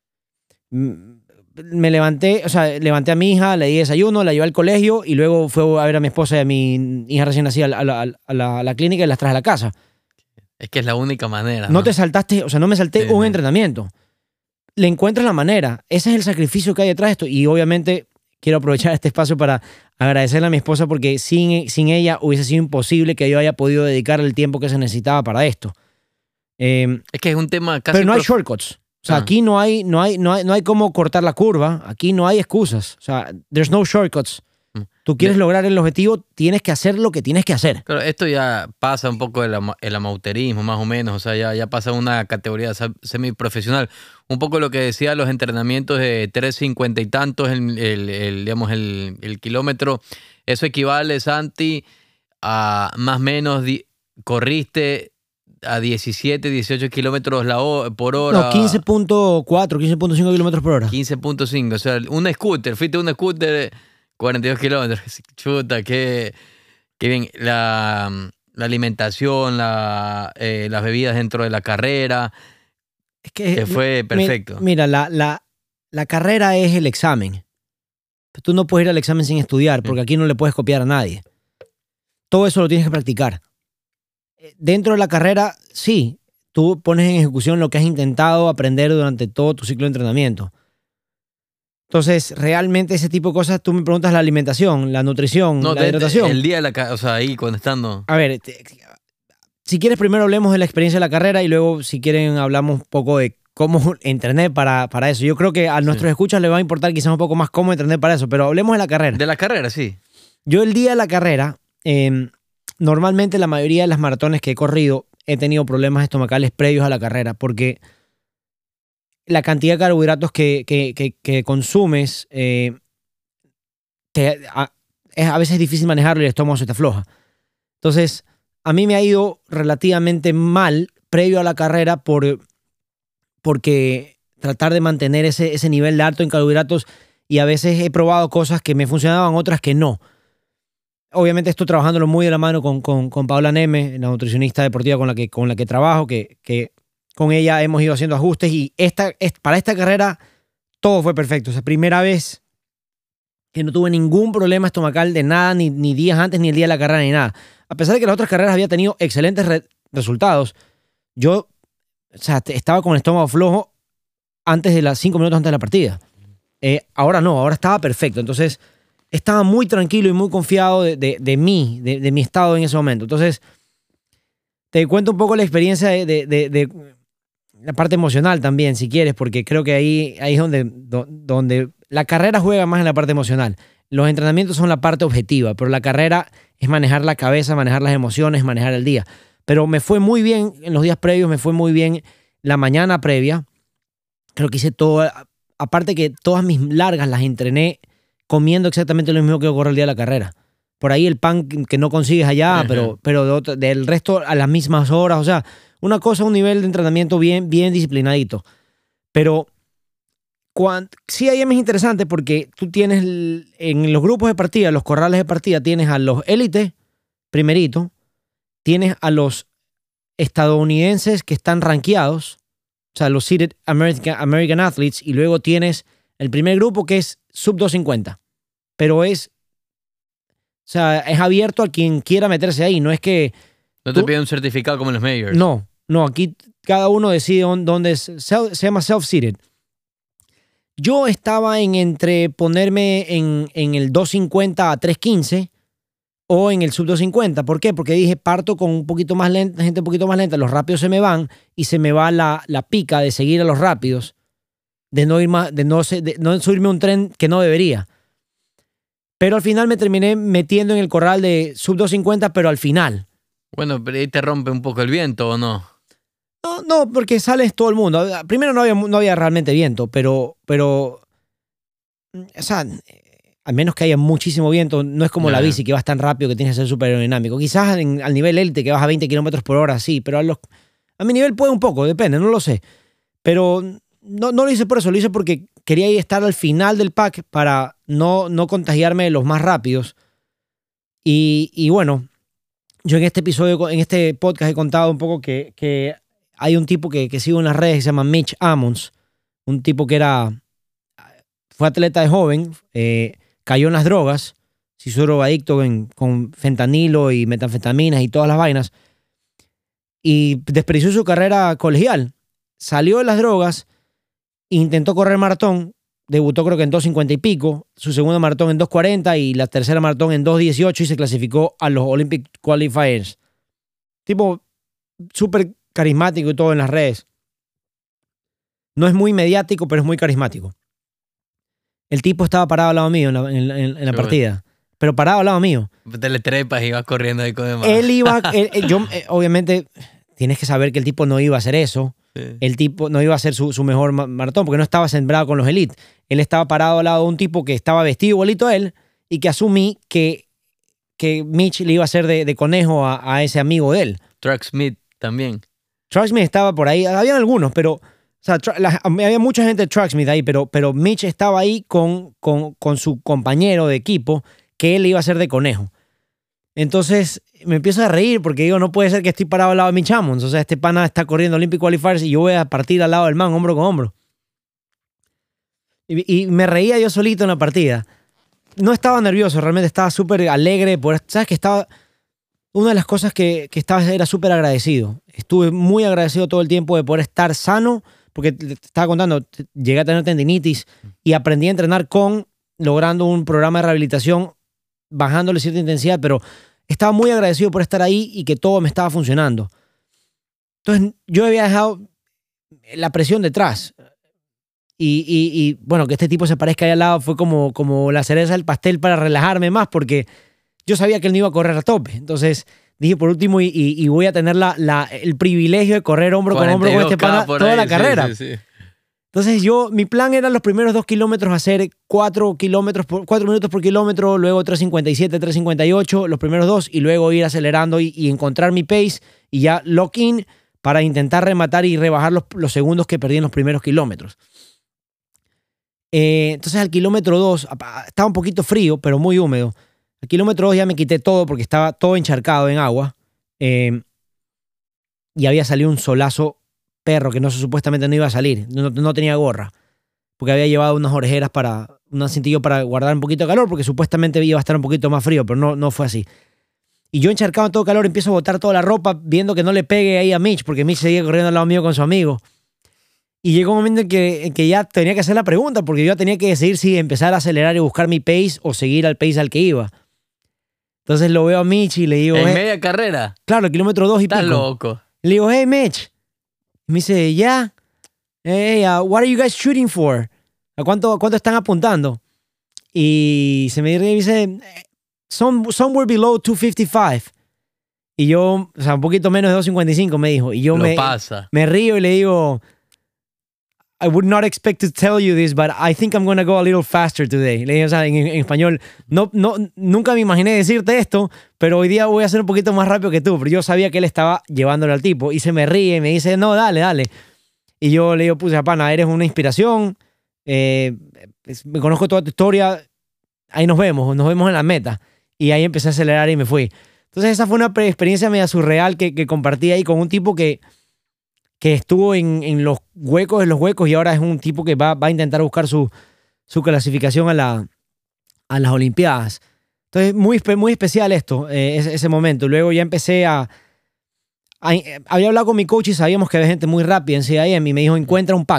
Me levanté, levanté a mi hija, le di desayuno, la llevé al colegio y luego fue a ver a mi esposa y a mi hija recién nacida a la clínica y las traje a la casa. Es que es la única manera. No te saltaste, no me salté Sí, un sí. entrenamiento. Le encuentras la manera. Ese es el sacrificio que hay detrás de esto. Y obviamente quiero aprovechar este espacio para agradecerle a mi esposa porque sin ella hubiese sido imposible que yo haya podido dedicar el tiempo que se necesitaba para esto. Es que es un tema casi... Pero no hay shortcuts. Aquí no hay cómo cortar la curva. Aquí no hay excusas. There's no shortcuts. Tú quieres lograr el objetivo, tienes que hacer lo que tienes que hacer. Claro, esto ya pasa un poco el amateurismo, más o menos. Ya pasa una categoría semiprofesional. Un poco lo que decía los entrenamientos de 3.50 y tantos, digamos, el kilómetro. Eso equivale, Santi, a más o menos corriste a 17, 18 kilómetros por hora. No, 15.4, 15.5 kilómetros por hora. 15.5. O sea, un scooter. Fuiste un scooter 42 kilómetros. Chuta, qué bien. La alimentación, las bebidas dentro de la carrera. Es que fue perfecto. Mira, la carrera es el examen. Tú no puedes ir al examen sin estudiar, porque aquí no le puedes copiar a nadie. Todo eso lo tienes que practicar. Dentro de la carrera, sí, tú pones en ejecución lo que has intentado aprender durante todo tu ciclo de entrenamiento. Entonces, realmente ese tipo de cosas, tú me preguntas la alimentación, la nutrición, la hidratación. El día de ahí cuando estando... A ver, si quieres primero hablemos de la experiencia de la carrera y luego si quieren hablamos un poco de cómo entrené para eso. Yo creo que a nuestros escuchas les va a importar quizás un poco más cómo entrené para eso, pero hablemos de la carrera. De la carrera, sí. Yo el día de la carrera, normalmente la mayoría de las maratones que he corrido he tenido problemas estomacales previos a la carrera porque la cantidad de carbohidratos que consumes es a veces difícil manejarlo y el estómago se te afloja. Entonces, a mí me ha ido relativamente mal previo a la carrera porque tratar de mantener ese nivel de alto en carbohidratos y a veces he probado cosas que me funcionaban, otras que no. Obviamente estoy trabajándolo muy de la mano con Paola Neme, la nutricionista deportiva con la que trabajo, que con ella hemos ido haciendo ajustes y para esta carrera todo fue perfecto. O sea, primera vez que no tuve ningún problema estomacal de nada, ni días antes, ni el día de la carrera, ni nada. A pesar de que las otras carreras había tenido excelentes resultados, yo estaba con el estómago flojo antes de 5 minutos antes de la partida. Ahora no, ahora estaba perfecto. Entonces, estaba muy tranquilo y muy confiado de mi estado en ese momento. Entonces, te cuento un poco la experiencia de la parte emocional también, si quieres, porque creo que ahí es donde la carrera juega más en la parte emocional. Los entrenamientos son la parte objetiva, pero la carrera es manejar la cabeza, manejar las emociones, manejar el día. Pero me fue muy bien en los días previos, me fue muy bien la mañana previa. Creo que hice todo, aparte que todas mis largas las entrené comiendo exactamente lo mismo que ocurre el día de la carrera. Por ahí el pan que no consigues allá, pero del resto a las mismas horas. O sea, una cosa, un nivel de entrenamiento bien disciplinadito. Pero sí, ahí es más interesante porque tú tienes en los grupos de partida, los corrales de partida, tienes a los élites, primerito, tienes a los estadounidenses que están rankeados, o sea, los seeded American athletes, y luego tienes el primer grupo que es sub 250. Pero es abierto a quien quiera meterse ahí, no es que... No te piden un certificado como en los majors. No, aquí cada uno decide dónde es, se llama self-seeded. Yo estaba entre ponerme en el 250 a 315 o en el sub 250. ¿Por qué? Porque dije, parto con un poquito más lenta, gente un poquito más lenta, los rápidos se me van y se me va la pica de seguir a los rápidos, de no subirme a un tren que no debería. Pero al final me terminé metiendo en el corral de sub 250, pero al final. Bueno, pero ahí te rompe un poco el viento, ¿o no? No, porque sales todo el mundo. Primero no había realmente viento, pero o sea, al menos que haya muchísimo viento, no es como la bici que vas tan rápido que tienes que ser súper aerodinámico. Quizás al nivel élite que vas a 20 kilómetros por hora, sí, pero a mi nivel puede un poco, depende, no lo sé. Pero no lo hice por eso, lo hice porque quería estar al final del pack para no contagiarme de los más rápidos. Y bueno, yo en este episodio, en este podcast he contado un poco que hay un tipo que sigo en las redes que se llama Mitch Ammons, un tipo que fue atleta de joven, cayó en las drogas, se hizo drogadicto con fentanilo y metanfetaminas y todas las vainas, y desperdició su carrera colegial. Salió de las drogas, intentó correr maratón, debutó creo que en 2:50 y pico, su segundo maratón en 2:40 y la tercera maratón en 2:18 y se clasificó a los Olympic Qualifiers. Tipo súper carismático y todo en las redes. No es muy mediático, pero es muy carismático. El tipo estaba parado al lado mío en la partida, pero parado al lado mío. Te le trepas y vas corriendo ahí con demás. Él iba, obviamente, tienes que saber que el tipo no iba a hacer eso. Sí. El tipo no iba a hacer su mejor maratón porque no estaba sembrado con los elites. Él estaba parado al lado de un tipo que estaba vestido igualito a él y que asumí que Mitch le iba a hacer de conejo a ese amigo de él. Track Smith también. Track Smith estaba por ahí. Habían algunos, pero o sea, había mucha gente de Track Smith ahí, pero Mitch estaba ahí con su compañero de equipo que él le iba a hacer de conejo. Entonces me empiezo a reír porque digo, no puede ser que estoy parado al lado de Mitch Ammons. O sea, este pana está corriendo Olympic Qualifiers y yo voy a partir al lado del man, hombro con hombro. Y me reía yo solito en la partida. No estaba nervioso, realmente estaba súper alegre. ¿Sabes que estaba? Una de las cosas que estaba era súper agradecido. Estuve muy agradecido todo el tiempo de poder estar sano, porque te estaba contando, llegué a tener tendinitis y aprendí a entrenar logrando un programa de rehabilitación, bajándole cierta intensidad, pero estaba muy agradecido por estar ahí y que todo me estaba funcionando. Entonces yo había dejado la presión detrás. Y bueno, que este tipo se parezca ahí al lado fue como la cereza del pastel para relajarme más, porque yo sabía que él no iba a correr a tope. Entonces dije, por último, y voy a tener el privilegio de correr hombro con hombro con este pana toda la carrera. Sí. Entonces mi plan era los primeros 2 kilómetros hacer 4 minutos por kilómetro, luego 3:57, 3:58, los primeros 2, y luego ir acelerando y encontrar mi pace y ya lock in para intentar rematar y rebajar los segundos que perdí en los primeros kilómetros. Entonces al kilómetro 2 estaba un poquito frío, pero muy húmedo. Al kilómetro 2 ya me quité todo porque estaba todo encharcado en agua, y había salido un solazo perro que supuestamente no iba a salir, no tenía gorra, porque había llevado unas orejeras un cintillo para guardar un poquito de calor, porque supuestamente iba a estar un poquito más frío, pero no fue así. Y yo encharcado en todo calor empiezo a botar toda la ropa viendo que no le pegue ahí a Mitch, porque Mitch seguía corriendo al lado mío con su amigo. Y llegó un momento en que ya tenía que hacer la pregunta, porque yo tenía que decidir si empezar a acelerar y buscar mi pace o seguir al pace al que iba. Entonces lo veo a Mitch y le digo... ¿En media carrera? Claro, el kilómetro 2 y pico. Estás loco. Le digo, hey, Mitch. Y me dice, yeah. Hey, what are you guys shooting for? ¿A cuánto están apuntando? Y se me dice, somewhere below 2:55. Y yo, o sea, un poquito menos de 2:55 me dijo. Y yo me río y le digo... I would not expect to tell you this, but I think I'm going to go a little faster today. Le dije, o sea, en español, nunca me imaginé decirte esto, pero hoy día voy a ser un poquito más rápido que tú. Pero yo sabía que él estaba llevándole al tipo y se me ríe y me dice, no, dale. Y yo le digo, pucha, pana, eres una inspiración, me conozco toda tu historia, ahí nos vemos en la meta. Y ahí empecé a acelerar y me fui. Entonces esa fue una experiencia media surreal que compartí ahí con un tipo que estuvo en los huecos y ahora es un tipo que va a intentar buscar su clasificación a las Olimpiadas. Entonces, muy especial esto, ese momento. Luego ya empecé había hablado con mi coach y sabíamos que había gente muy rápida en CIM y me dijo, encuentra un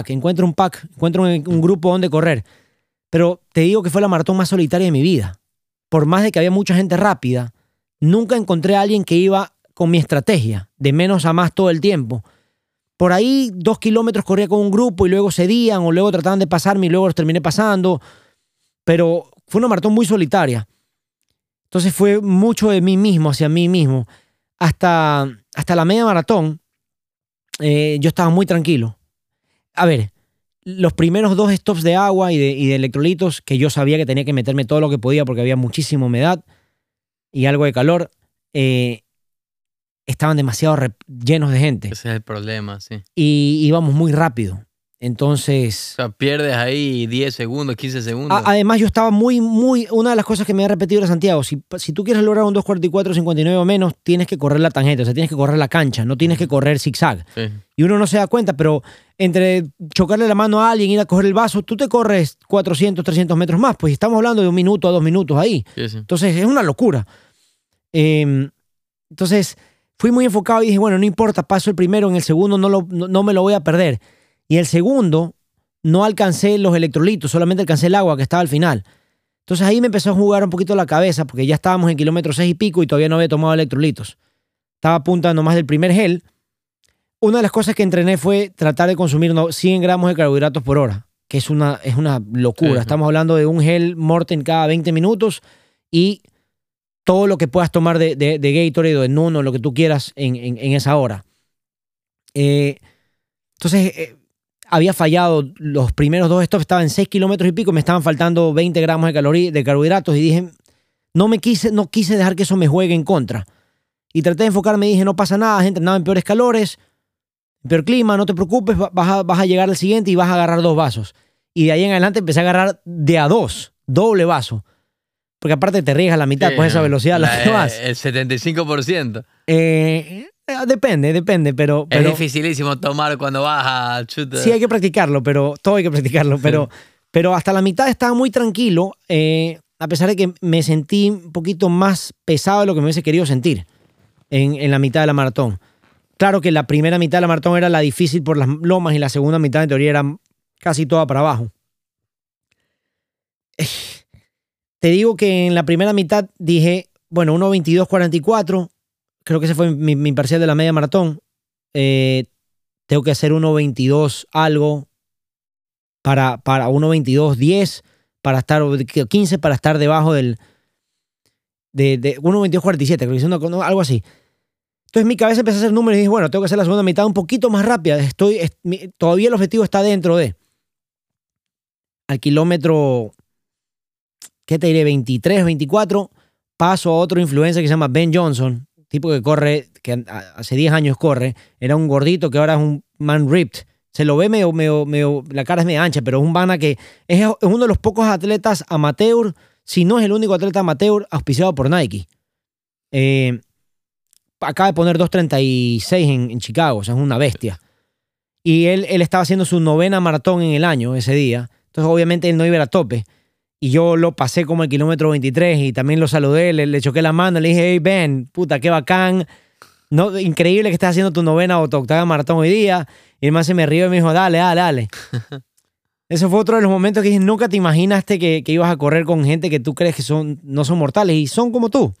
grupo donde correr. Pero te digo que fue la maratón más solitaria de mi vida. Por más de que había mucha gente rápida, nunca encontré a alguien que iba con mi estrategia, de menos a más todo el tiempo. Por ahí 2 kilómetros corría con un grupo y luego cedían o luego trataban de pasarme y luego los terminé pasando. Pero fue una maratón muy solitaria. Entonces fue mucho de mí mismo, hacia mí mismo. hasta la media maratón, yo estaba muy tranquilo. A ver, los primeros 2 stops de agua y de electrolitos, que yo sabía que tenía que meterme todo lo que podía porque había muchísima humedad y algo de calor, estaban demasiado llenos de gente. Ese es el problema, sí. Y íbamos muy rápido. Entonces... O sea, pierdes ahí 10 segundos, 15 segundos. Además, yo estaba muy... Una de las cosas que me ha repetido era Santiago, si tú quieres lograr un 2:44:59 o menos, tienes que correr la tangente, o sea, tienes que correr la cancha, no tienes que correr zigzag. Sí. Y uno no se da cuenta, pero entre chocarle la mano a alguien y ir a coger el vaso, tú te corres 400, 300 metros más. Pues estamos hablando de 1 minuto a 2 minutos ahí. Sí, sí. Entonces, es una locura. Entonces, fui muy enfocado y dije, bueno, no importa, paso el primero, en el segundo no me lo voy a perder. Y el segundo, no alcancé los electrolitos, solamente alcancé el agua que estaba al final. Entonces ahí me empezó a jugar un poquito la cabeza porque ya estábamos en kilómetro 6 y pico y todavía no había tomado electrolitos. Estaba a punta nomás del primer gel. Una de las cosas que entrené fue tratar de consumir 100 gramos de carbohidratos por hora, que es una locura. Sí. Estamos hablando de un gel Morten cada 20 minutos y todo lo que puedas tomar de Gatorade o de Nuno, lo que tú quieras en esa hora. Entonces... había fallado los primeros 2 stops, estaba en 6 kilómetros y pico, me estaban faltando 20 gramos de carbohidratos y dije, no quise dejar que eso me juegue en contra. Y traté de enfocarme y dije, no pasa nada, has entrenado en peores calores, en peor clima, no te preocupes, vas a llegar al siguiente y vas a agarrar 2 vasos. Y de ahí en adelante empecé a agarrar de a 2, doble vaso. Porque aparte te riegas la mitad con esa velocidad a la que vas. El 75%. Depende, pero... Es dificilísimo tomar cuando vas a chuta. Sí, hay que practicarlo, todo hay que practicarlo, sí. pero hasta la mitad estaba muy tranquilo, a pesar de que me sentí un poquito más pesado de lo que me hubiese querido sentir en la mitad de la maratón. Claro que la primera mitad de la maratón era la difícil por las lomas y la segunda mitad en teoría era casi toda para abajo. Te digo que en la primera mitad dije, bueno, 1:22:44, creo que ese fue mi parcial de la media maratón. Tengo que hacer 1:22 algo para 1:22:10 para estar 15 para estar debajo de 1:22:47, creo que es algo así. Entonces mi cabeza empezó a hacer números y dije, bueno, tengo que hacer la segunda mitad un poquito más rápida. Todavía el objetivo está dentro de... Al kilómetro, ¿qué te diré? 23, 24, paso a otro influencer que se llama Ben Johnson, tipo que corre, que hace 10 años corre, era un gordito que ahora es un man ripped. Se lo ve medio, la cara es medio ancha, pero es un vana que es uno de los pocos atletas amateur, si no es el único atleta amateur auspiciado por Nike. Acaba de poner 2:36 en Chicago, o sea, es una bestia. Y él estaba haciendo su 9ª maratón en el año ese día, entonces obviamente él no iba a tope. Y yo lo pasé como el kilómetro 23 y también lo saludé, le choqué la mano, le dije, hey Ben, puta, qué bacán. No, increíble que estés haciendo tu 9ª o tu 8ª maratón hoy día. Y el man se me rió y me dijo, dale. Ese fue otro de los momentos que dije, nunca te imaginaste que ibas a correr con gente que tú crees que no son mortales y son como tú.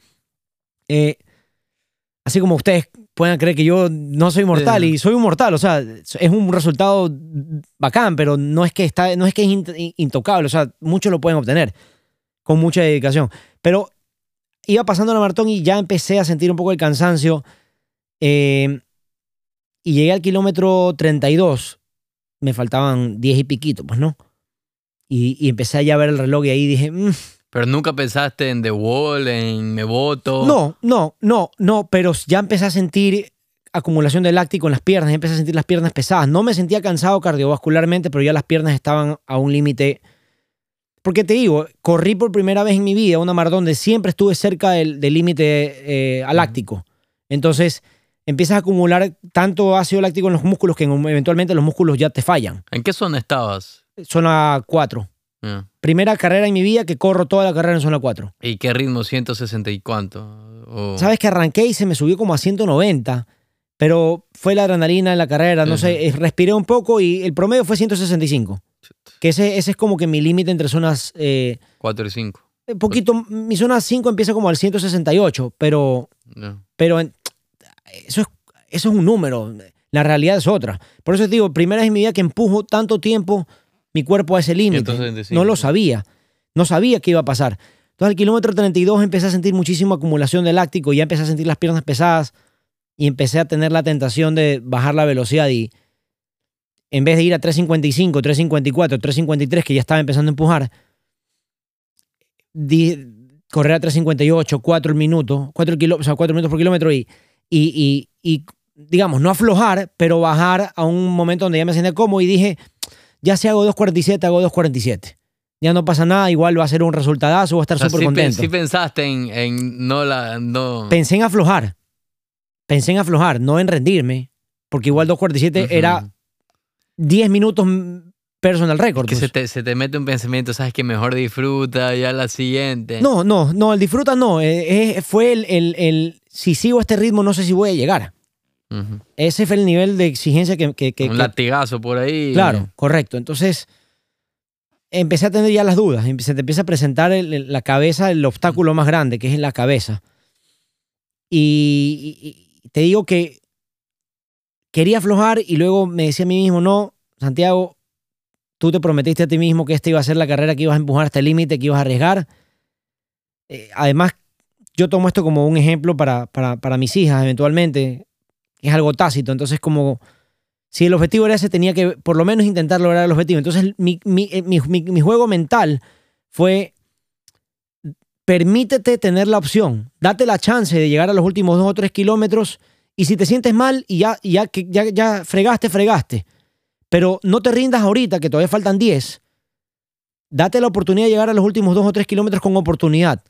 Así como ustedes puedan creer que yo no soy mortal y soy un mortal, o sea, es un resultado bacán, pero no es que es intocable, o sea, muchos lo pueden obtener con mucha dedicación. Pero iba pasando la maratón y ya empecé a sentir un poco el cansancio y llegué al kilómetro 32, me faltaban 10 y piquito, pues no. Y empecé ya a ver el reloj y ahí dije... ¿Pero nunca pensaste en The Wall, en Me Voto? No, pero ya empecé a sentir acumulación de láctico en las piernas, empecé a sentir las piernas pesadas. No me sentía cansado cardiovascularmente, pero ya las piernas estaban a un límite. Porque te digo, corrí por primera vez en mi vida una maratón donde siempre estuve cerca del límite láctico. Entonces empiezas a acumular tanto ácido láctico en los músculos que eventualmente los músculos ya te fallan. ¿En qué zona estabas? Zona 4. Primera carrera en mi vida que corro toda la carrera en zona 4. ¿Y qué ritmo? ¿160 y cuánto? Sabes que arranqué y se me subió como a 190, pero fue la adrenalina en la carrera, no sé, respiré un poco y el promedio fue 165. Que ese es como que mi límite entre zonas... 4 y 5. Poquito, mi zona 5 empieza como al 168, pero eso es un número, la realidad es otra. Por eso te digo, primera vez en mi vida que empujo tanto tiempo mi cuerpo a ese límite. No lo sabía. No sabía qué iba a pasar. Entonces al kilómetro 32 empecé a sentir muchísima acumulación de láctico, ya empecé a sentir las piernas pesadas. y empecé a tener la tentación de bajar la velocidad y en vez de ir a 3.55, 3.54, 3.53, que ya estaba empezando a empujar, correr a 3.58, 4 minutos, 4 minutos por kilómetro y digamos, no aflojar, pero bajar a un momento donde ya me sentía cómodo y dije, ya si hago 2.47, hago 2.47. Ya no pasa nada, igual va a ser un resultadazo, voy a estar súper contento. Sí pensaste en no... Pensé en aflojar, no en rendirme, porque igual 2.47 era 10 minutos personal record. Que pues. se te mete un pensamiento, sabes que mejor disfruta ya la siguiente. No, el disfruta no, fue el si sigo este ritmo no sé si voy a llegar. Ese fue el nivel de exigencia que un latigazo por ahí. Claro, correcto. Entonces empecé a tener ya las dudas. Se te empieza a presentar la cabeza, el obstáculo más grande, que es en la cabeza. Y te digo que quería aflojar y luego me decía a mí mismo, no, Santiago, tú te prometiste a ti mismo que esta iba a ser la carrera que ibas a empujar hasta el límite, que ibas a arriesgar. Además, yo tomo esto como un ejemplo para mis hijas eventualmente. Es algo tácito, entonces como si el objetivo era ese, tenía que por lo menos intentar lograr el objetivo. Entonces mi juego mental fue, permítete tener la opción, date la chance de llegar a los últimos 2 o 3 kilómetros y si te sientes mal y ya fregaste, pero no te rindas ahorita que todavía faltan 10, date la oportunidad de llegar a los últimos 2 o 3 kilómetros con oportunidad.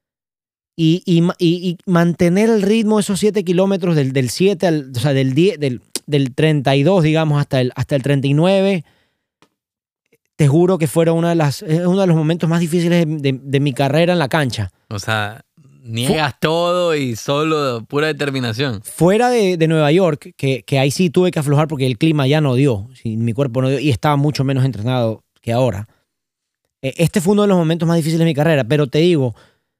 Y mantener el ritmo de esos 7 kilómetros del 7 o sea, del 32, digamos, hasta el 39, te juro que fueron uno de los momentos más difíciles de mi carrera en la cancha. O sea, niegas todo y solo pura determinación. Fuera de Nueva York, que ahí sí tuve que aflojar porque el clima ya no dio, mi cuerpo no dio y estaba mucho menos entrenado que ahora. Este fue uno de los momentos más difíciles de mi carrera, pero te digo,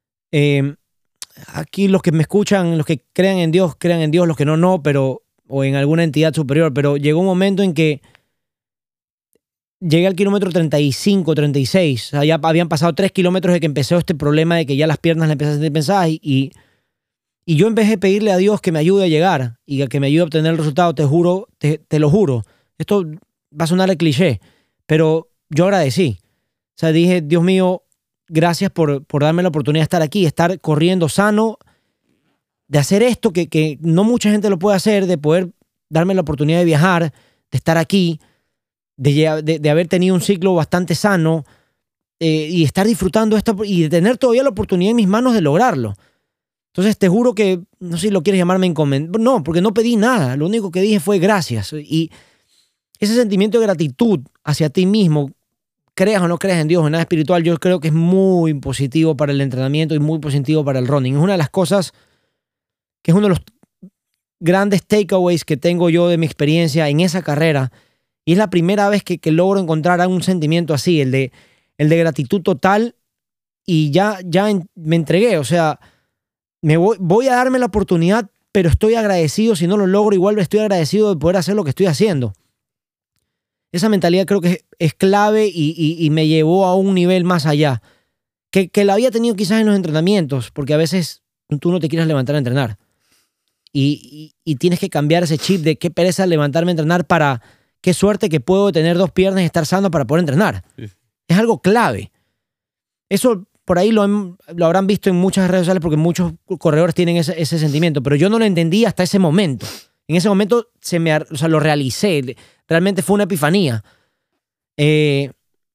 aquí los que me escuchan, los que crean en Dios, los que no, pero o en alguna entidad superior, pero llegó un momento en que llegué al kilómetro 35, 36, o sea, ya habían pasado 3 kilómetros de que empezó este problema de que ya las piernas le empezaron a sentir pensadas y yo en vez de pedirle a Dios que me ayude a llegar y que me ayude a obtener el resultado, te juro, te lo juro, esto va a sonar el cliché, pero yo agradecí. O sea, dije, Dios mío, gracias por darme la oportunidad de estar aquí, estar corriendo sano, de hacer esto que no mucha gente lo puede hacer, de poder darme la oportunidad de viajar, de estar aquí, de haber tenido un ciclo bastante sano y estar disfrutando esto y de tener todavía la oportunidad en mis manos de lograrlo. Entonces te juro que, no sé si lo quieres llamarme no, porque no pedí nada, lo único que dije fue gracias. Y ese sentimiento de gratitud hacia ti mismo, creas o no creas en Dios o en nada espiritual, yo creo que es muy positivo para el entrenamiento y muy positivo para el running. Es una de las cosas que es uno de los grandes takeaways que tengo yo de mi experiencia en esa carrera. Y es la primera vez que logro encontrar un sentimiento así, el de gratitud total. Y ya me entregué. O sea, voy a darme la oportunidad, pero estoy agradecido. Si no lo logro, igual estoy agradecido de poder hacer lo que estoy haciendo. Esa mentalidad creo que es clave y me llevó a un nivel más allá. Que la había tenido quizás en los entrenamientos, porque a veces tú no te quieres levantar a entrenar. Y tienes que cambiar ese chip de qué pereza levantarme a entrenar para qué suerte que puedo tener 2 piernas y estar sano para poder entrenar. Sí. Es algo clave. Eso por ahí lo habrán visto en muchas redes sociales porque muchos corredores tienen ese sentimiento, pero yo no lo entendí hasta ese momento. En ese momento lo realicé. Realmente fue una epifanía. Y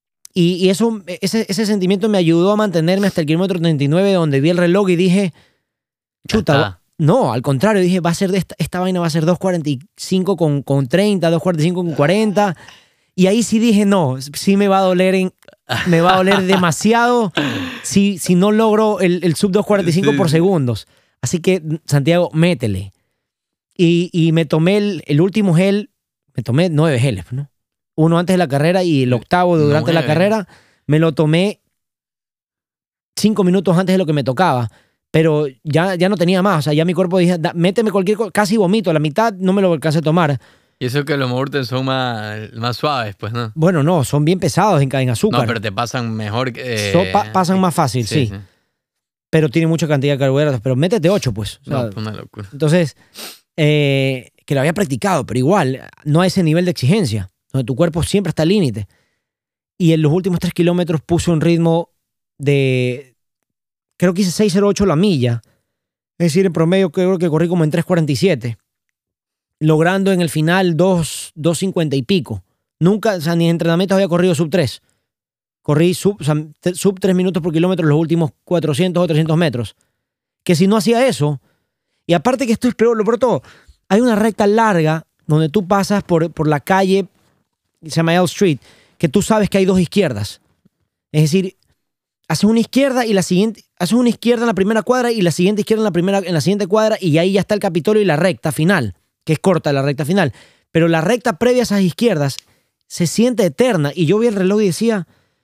ese sentimiento me ayudó a mantenerme hasta el kilómetro 39, donde vi el reloj y dije, chuta, no, al contrario, dije, va a ser esta vaina va a ser 2.45 con 30, 2.45 con 40. Y ahí sí dije, no, sí me va a doler demasiado si no logro el sub 2.45 por segundos. Así que, Santiago, métele. Y me tomé el último gel, me tomé 9 geles, ¿no? Uno antes de la carrera y el octavo durante la carrera, me lo tomé 5 minutos antes de lo que me tocaba. Pero ya no tenía más. O sea, ya mi cuerpo dije, méteme cualquier cosa. Casi vomito. La mitad no me lo alcancé a tomar. Y eso que los Morten son más suaves, pues, ¿no? Bueno, no. Son bien pesados en azúcar. No, pero te pasan mejor. Pasan más fácil, sí. Pero tiene mucha cantidad de carbohidratos. Pero métete 8, pues. O sea, no, una locura. Entonces, que lo había practicado, pero igual, no a ese nivel de exigencia, donde tu cuerpo siempre está al límite. Y en los últimos 3 kilómetros puse un ritmo de, creo que hice 6:08 la milla. Es decir, en promedio creo que corrí como en 3:47, logrando en el final 2:50 y pico. Nunca, o sea, ni en entrenamientos había corrido sub 3. Corrí sub 3 minutos por kilómetro los últimos 400 o 300 metros. Que si no hacía eso, y aparte que esto es peor, lo peor de todo, hay una recta larga donde tú pasas por la calle, se llama L Street, que tú sabes que hay 2 izquierdas. Es decir, haces una izquierda y la siguiente, haces una izquierda en la primera cuadra y la siguiente izquierda en la siguiente cuadra, y ahí ya está el Capitolio y la recta final, que es corta la recta final. Pero la recta previa a esas izquierdas se siente eterna, y yo vi el reloj y decía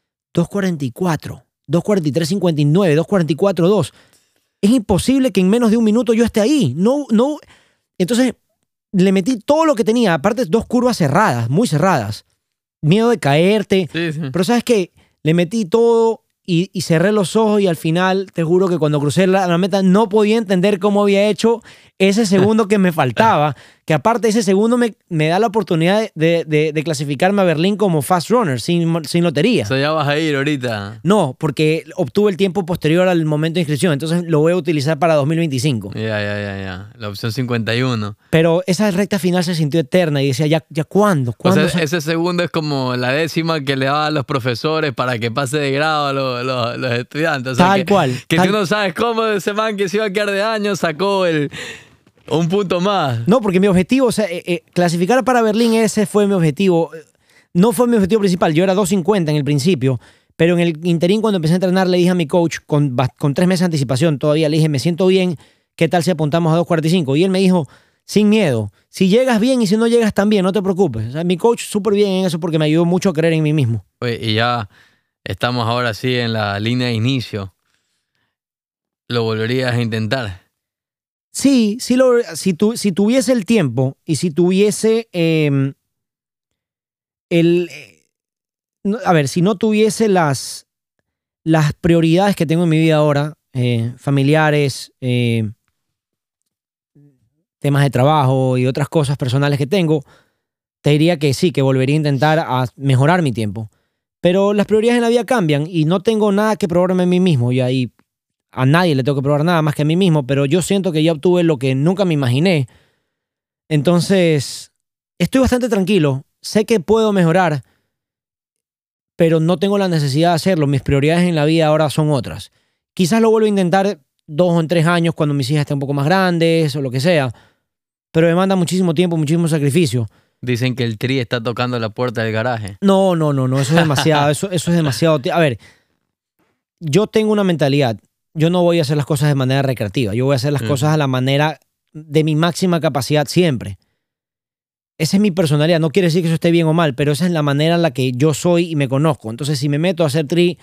2:44, 2:43:59, 2:44:2. Es imposible que en menos de un minuto yo esté ahí. No. Entonces le metí todo lo que tenía, aparte 2 curvas cerradas, muy cerradas. Miedo de caerte. Sí, sí. Pero ¿sabes qué? Le metí todo y cerré los ojos, y al final te juro que cuando crucé la meta no podía entender cómo había hecho ese segundo que me faltaba, que aparte ese segundo me da la oportunidad de clasificarme a Berlín como fast runner, sin lotería. O sea, ya vas a ir ahorita. No, porque obtuve el tiempo posterior al momento de inscripción, entonces lo voy a utilizar para 2025. Ya. La opción 51. Pero esa recta final se sintió eterna y decía, ¿ya cuándo? O sea, ese segundo es como la décima que le daban los profesores para que pase de grado a los estudiantes. O sea, tal cual. Que tú no sabes cómo ese man que se iba a quedar de año sacó un punto más. No, porque mi objetivo, o sea, clasificar para Berlín, ese fue mi objetivo. No fue mi objetivo principal. Yo era 2:50 en el principio, pero en el interín, cuando empecé a entrenar, le dije a mi coach, con 3 meses de anticipación todavía, le dije, me siento bien, ¿qué tal si apuntamos a 2:45? Y él me dijo, sin miedo, si llegas bien y si no llegas también, no te preocupes. O sea, mi coach súper bien en eso, porque me ayudó mucho a creer en mí mismo. Oye, y ya estamos ahora sí en la línea de inicio. ¿Lo volverías a intentar? Sí, si tuviese el tiempo y si tuviese si no tuviese las prioridades que tengo en mi vida ahora, familiares, temas de trabajo y otras cosas personales que tengo, te diría que sí, que volvería a intentar a mejorar mi tiempo. Pero las prioridades en la vida cambian y no tengo nada que probarme a mí mismo, y ahí a nadie le tengo que probar nada más que a mí mismo, pero yo siento que ya obtuve lo que nunca me imaginé. Entonces, estoy bastante tranquilo. Sé que puedo mejorar, pero no tengo la necesidad de hacerlo. Mis prioridades en la vida ahora son otras. Quizás lo vuelvo a intentar 2 o 3 años cuando mis hijas estén un poco más grandes o lo que sea, pero demanda muchísimo tiempo, muchísimo sacrificio. Dicen que el Tri está tocando la puerta del garaje. No, eso es demasiado. eso es demasiado. A ver, yo tengo una mentalidad. Yo no voy a hacer las cosas de manera recreativa. Yo voy a hacer las cosas a la manera de mi máxima capacidad siempre. Esa es mi personalidad. No quiere decir que eso esté bien o mal, pero esa es la manera en la que yo soy y me conozco. Entonces, si me meto a hacer tri,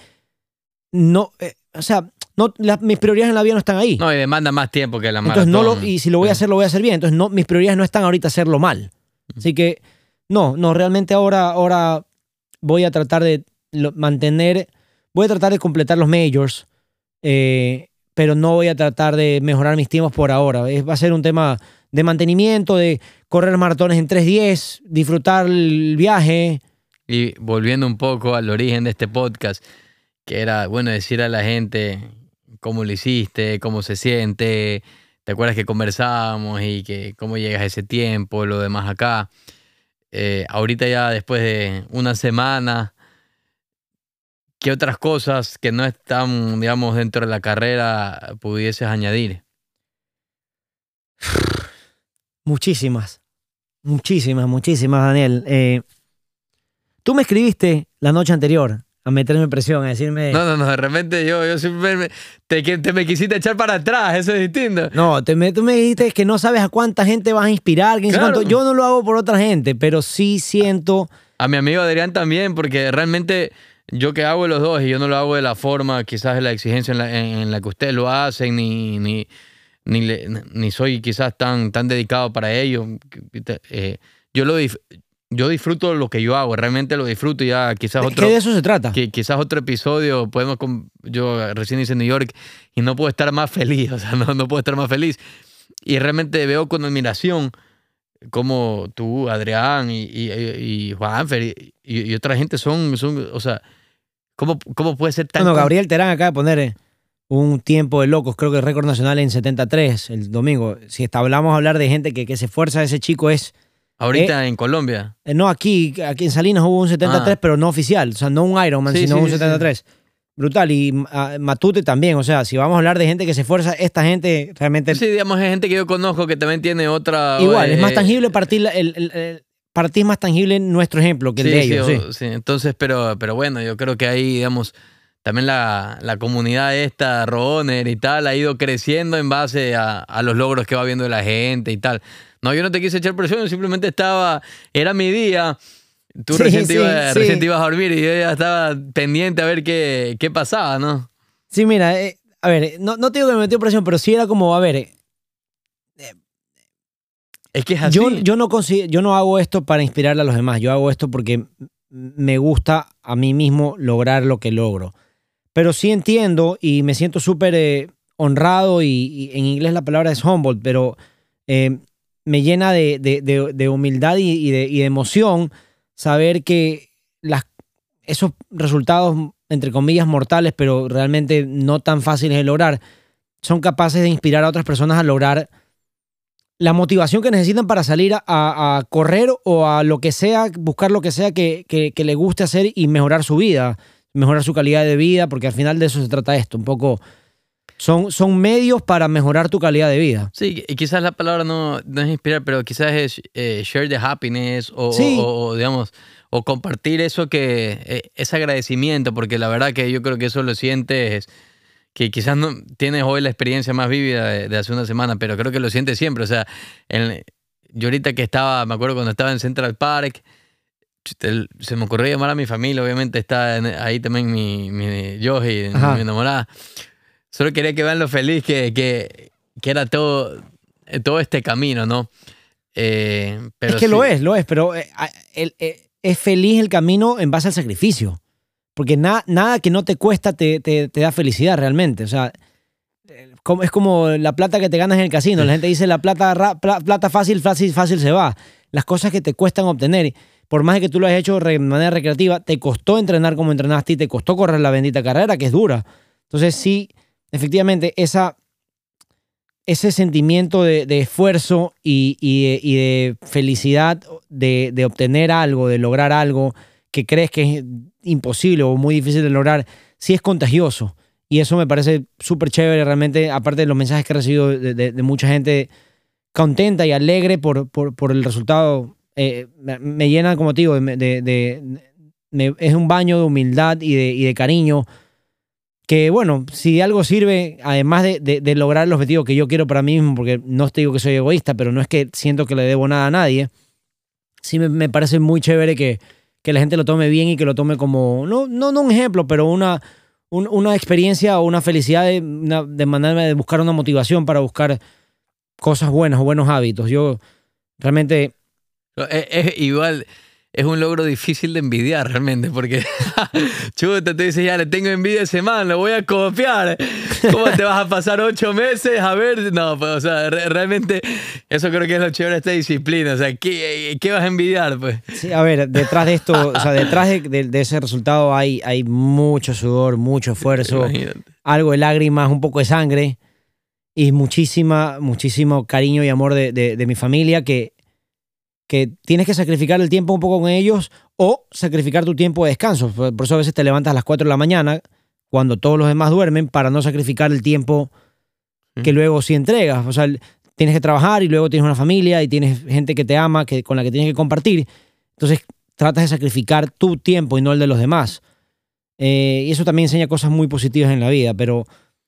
mis prioridades en la vida no están ahí. No, y demanda más tiempo que la maratón. Entonces, y si lo voy a hacer, lo voy a hacer bien. Entonces, mis prioridades no están ahorita hacerlo mal. Así que, realmente ahora voy a tratar de voy a tratar de completar los majors, pero no voy a tratar de mejorar mis tiempos por ahora. Va a ser un tema de mantenimiento, de correr maratones en 3:10, disfrutar el viaje. Y volviendo un poco al origen de este podcast, que era, decir a la gente cómo lo hiciste, cómo se siente. ¿Te acuerdas que conversábamos y que cómo llegas a ese tiempo, lo demás acá? Ahorita ya después de una semana, ¿qué otras cosas que no están, digamos, dentro de la carrera pudieses añadir? Muchísimas, Daniel. Tú me escribiste la noche anterior a meterme presión, a decirme... No, de repente yo siempre te me quisiste echar para atrás, eso es distinto. No, tú me dijiste que no sabes a cuánta gente vas a inspirar, Claro. Yo no lo hago por otra gente, pero sí siento... A mi amigo Adrián también, porque realmente yo que hago los dos, y yo no lo hago de la forma, quizás de la exigencia en la que ustedes lo hacen, ni soy quizás tan dedicado para ello. Yo disfruto lo que yo hago, realmente lo disfruto, y ya quizás ¿Qué de eso se trata? Quizás otro episodio yo recién hice en New York y no puedo estar más feliz, o sea, no puedo estar más feliz. Y realmente veo con admiración cómo tú, Adrián y Juanfer y otra gente son, o sea, ¿cómo puede ser tan... Bueno, Gabriel Terán acaba de poner un tiempo de locos, creo que el récord nacional en 73 el domingo. Si hablamos a hablar de gente que se esfuerza, ese chico es... Ahorita en Colombia. No, aquí en Salinas hubo un 73, pero no oficial. O sea, no un Ironman, sino un 73. Sí. Brutal. Y Matute también. O sea, si vamos a hablar de gente que se esfuerza, esta gente realmente... Sí, digamos, es gente que yo conozco que también tiene otra... Igual, es más tangible partir... Para ti es más tangible nuestro ejemplo que el de ellos. Sí, entonces, pero bueno, yo creo que ahí, digamos, también la comunidad esta, Runner y tal, ha ido creciendo en base a los logros que va viendo la gente y tal. No, yo no te quise echar presión, simplemente era mi día. Tú recién te ibas a dormir y yo ya estaba pendiente a ver qué pasaba, ¿no? Sí, mira, a ver, no te digo que me metió presión, pero sí era como, a ver... Es que es así. Yo no hago esto para inspirar a los demás, yo hago esto porque me gusta a mí mismo lograr lo que logro. Pero sí entiendo y me siento súper honrado y en inglés la palabra es humble, pero me llena de humildad y de emoción saber que esos resultados, entre comillas, mortales, pero realmente no tan fáciles de lograr, son capaces de inspirar a otras personas a lograr la motivación que necesitan para salir a correr o a lo que sea, buscar lo que sea que le guste hacer y mejorar su vida, mejorar su calidad de vida, porque al final de eso se trata esto, un poco... Son medios para mejorar tu calidad de vida. Sí, y quizás la palabra no es inspirar, pero quizás es share the happiness o digamos, o compartir eso ese agradecimiento, porque la verdad que yo creo que eso lo sientes, que quizás no tienes hoy la experiencia más vívida de hace una semana, pero creo que lo sientes siempre. O sea, yo ahorita me acuerdo cuando estaba en Central Park, se me ocurrió llamar a mi familia, obviamente está ahí también mi Yoji, mi enamorada. Solo quería que vean lo feliz que era todo este camino, ¿no? Pero es que sí. lo es, pero es feliz el camino en base al sacrificio. Porque nada que no te cuesta te da felicidad realmente. O sea, es como la plata que te ganas en el casino. La gente dice la plata fácil se va. Las cosas que te cuestan obtener, por más de que tú lo hayas hecho de manera recreativa, te costó entrenar como entrenaste y te costó correr la bendita carrera, que es dura. Entonces sí, efectivamente, ese sentimiento de esfuerzo y de felicidad de obtener algo, de lograr algo que crees que es imposible o muy difícil de lograr, sí es contagioso. Y eso me parece súper chévere realmente, aparte de los mensajes que he recibido de mucha gente contenta y alegre por el resultado. Me llena, como te digo, es un baño de humildad y de cariño. Que bueno, si algo sirve, además de lograr el objetivo que yo quiero para mí mismo, porque no te digo que soy egoísta, pero no es que siento que le debo nada a nadie, sí me parece muy chévere que la gente lo tome bien y que lo tome como, no un ejemplo, pero una experiencia o una felicidad de mandarme de buscar una motivación para buscar cosas buenas o buenos hábitos. Yo realmente... Igual... Es un logro difícil de envidiar realmente, porque chuta, te dices, ya le tengo envidia a ese man, lo voy a copiar. ¿Cómo te vas a pasar 8 meses a ver? No, pues, o sea, realmente eso creo que es lo chévere de esta disciplina. O sea, ¿qué vas a envidiar, pues? Sí, a ver, detrás de esto, o sea, detrás de ese resultado hay mucho sudor, mucho esfuerzo, algo de lágrimas, un poco de sangre y muchísimo cariño y amor de mi familia que tienes que sacrificar el tiempo un poco con ellos o sacrificar tu tiempo de descanso. Por eso a veces te levantas a las 4 de la mañana cuando todos los demás duermen para no sacrificar el tiempo que luego sí entregas. O sea, tienes que trabajar y luego tienes una familia y tienes gente que te ama, con la que tienes que compartir. Entonces tratas de sacrificar tu tiempo y no el de los demás. Y eso también enseña cosas muy positivas en la vida, pero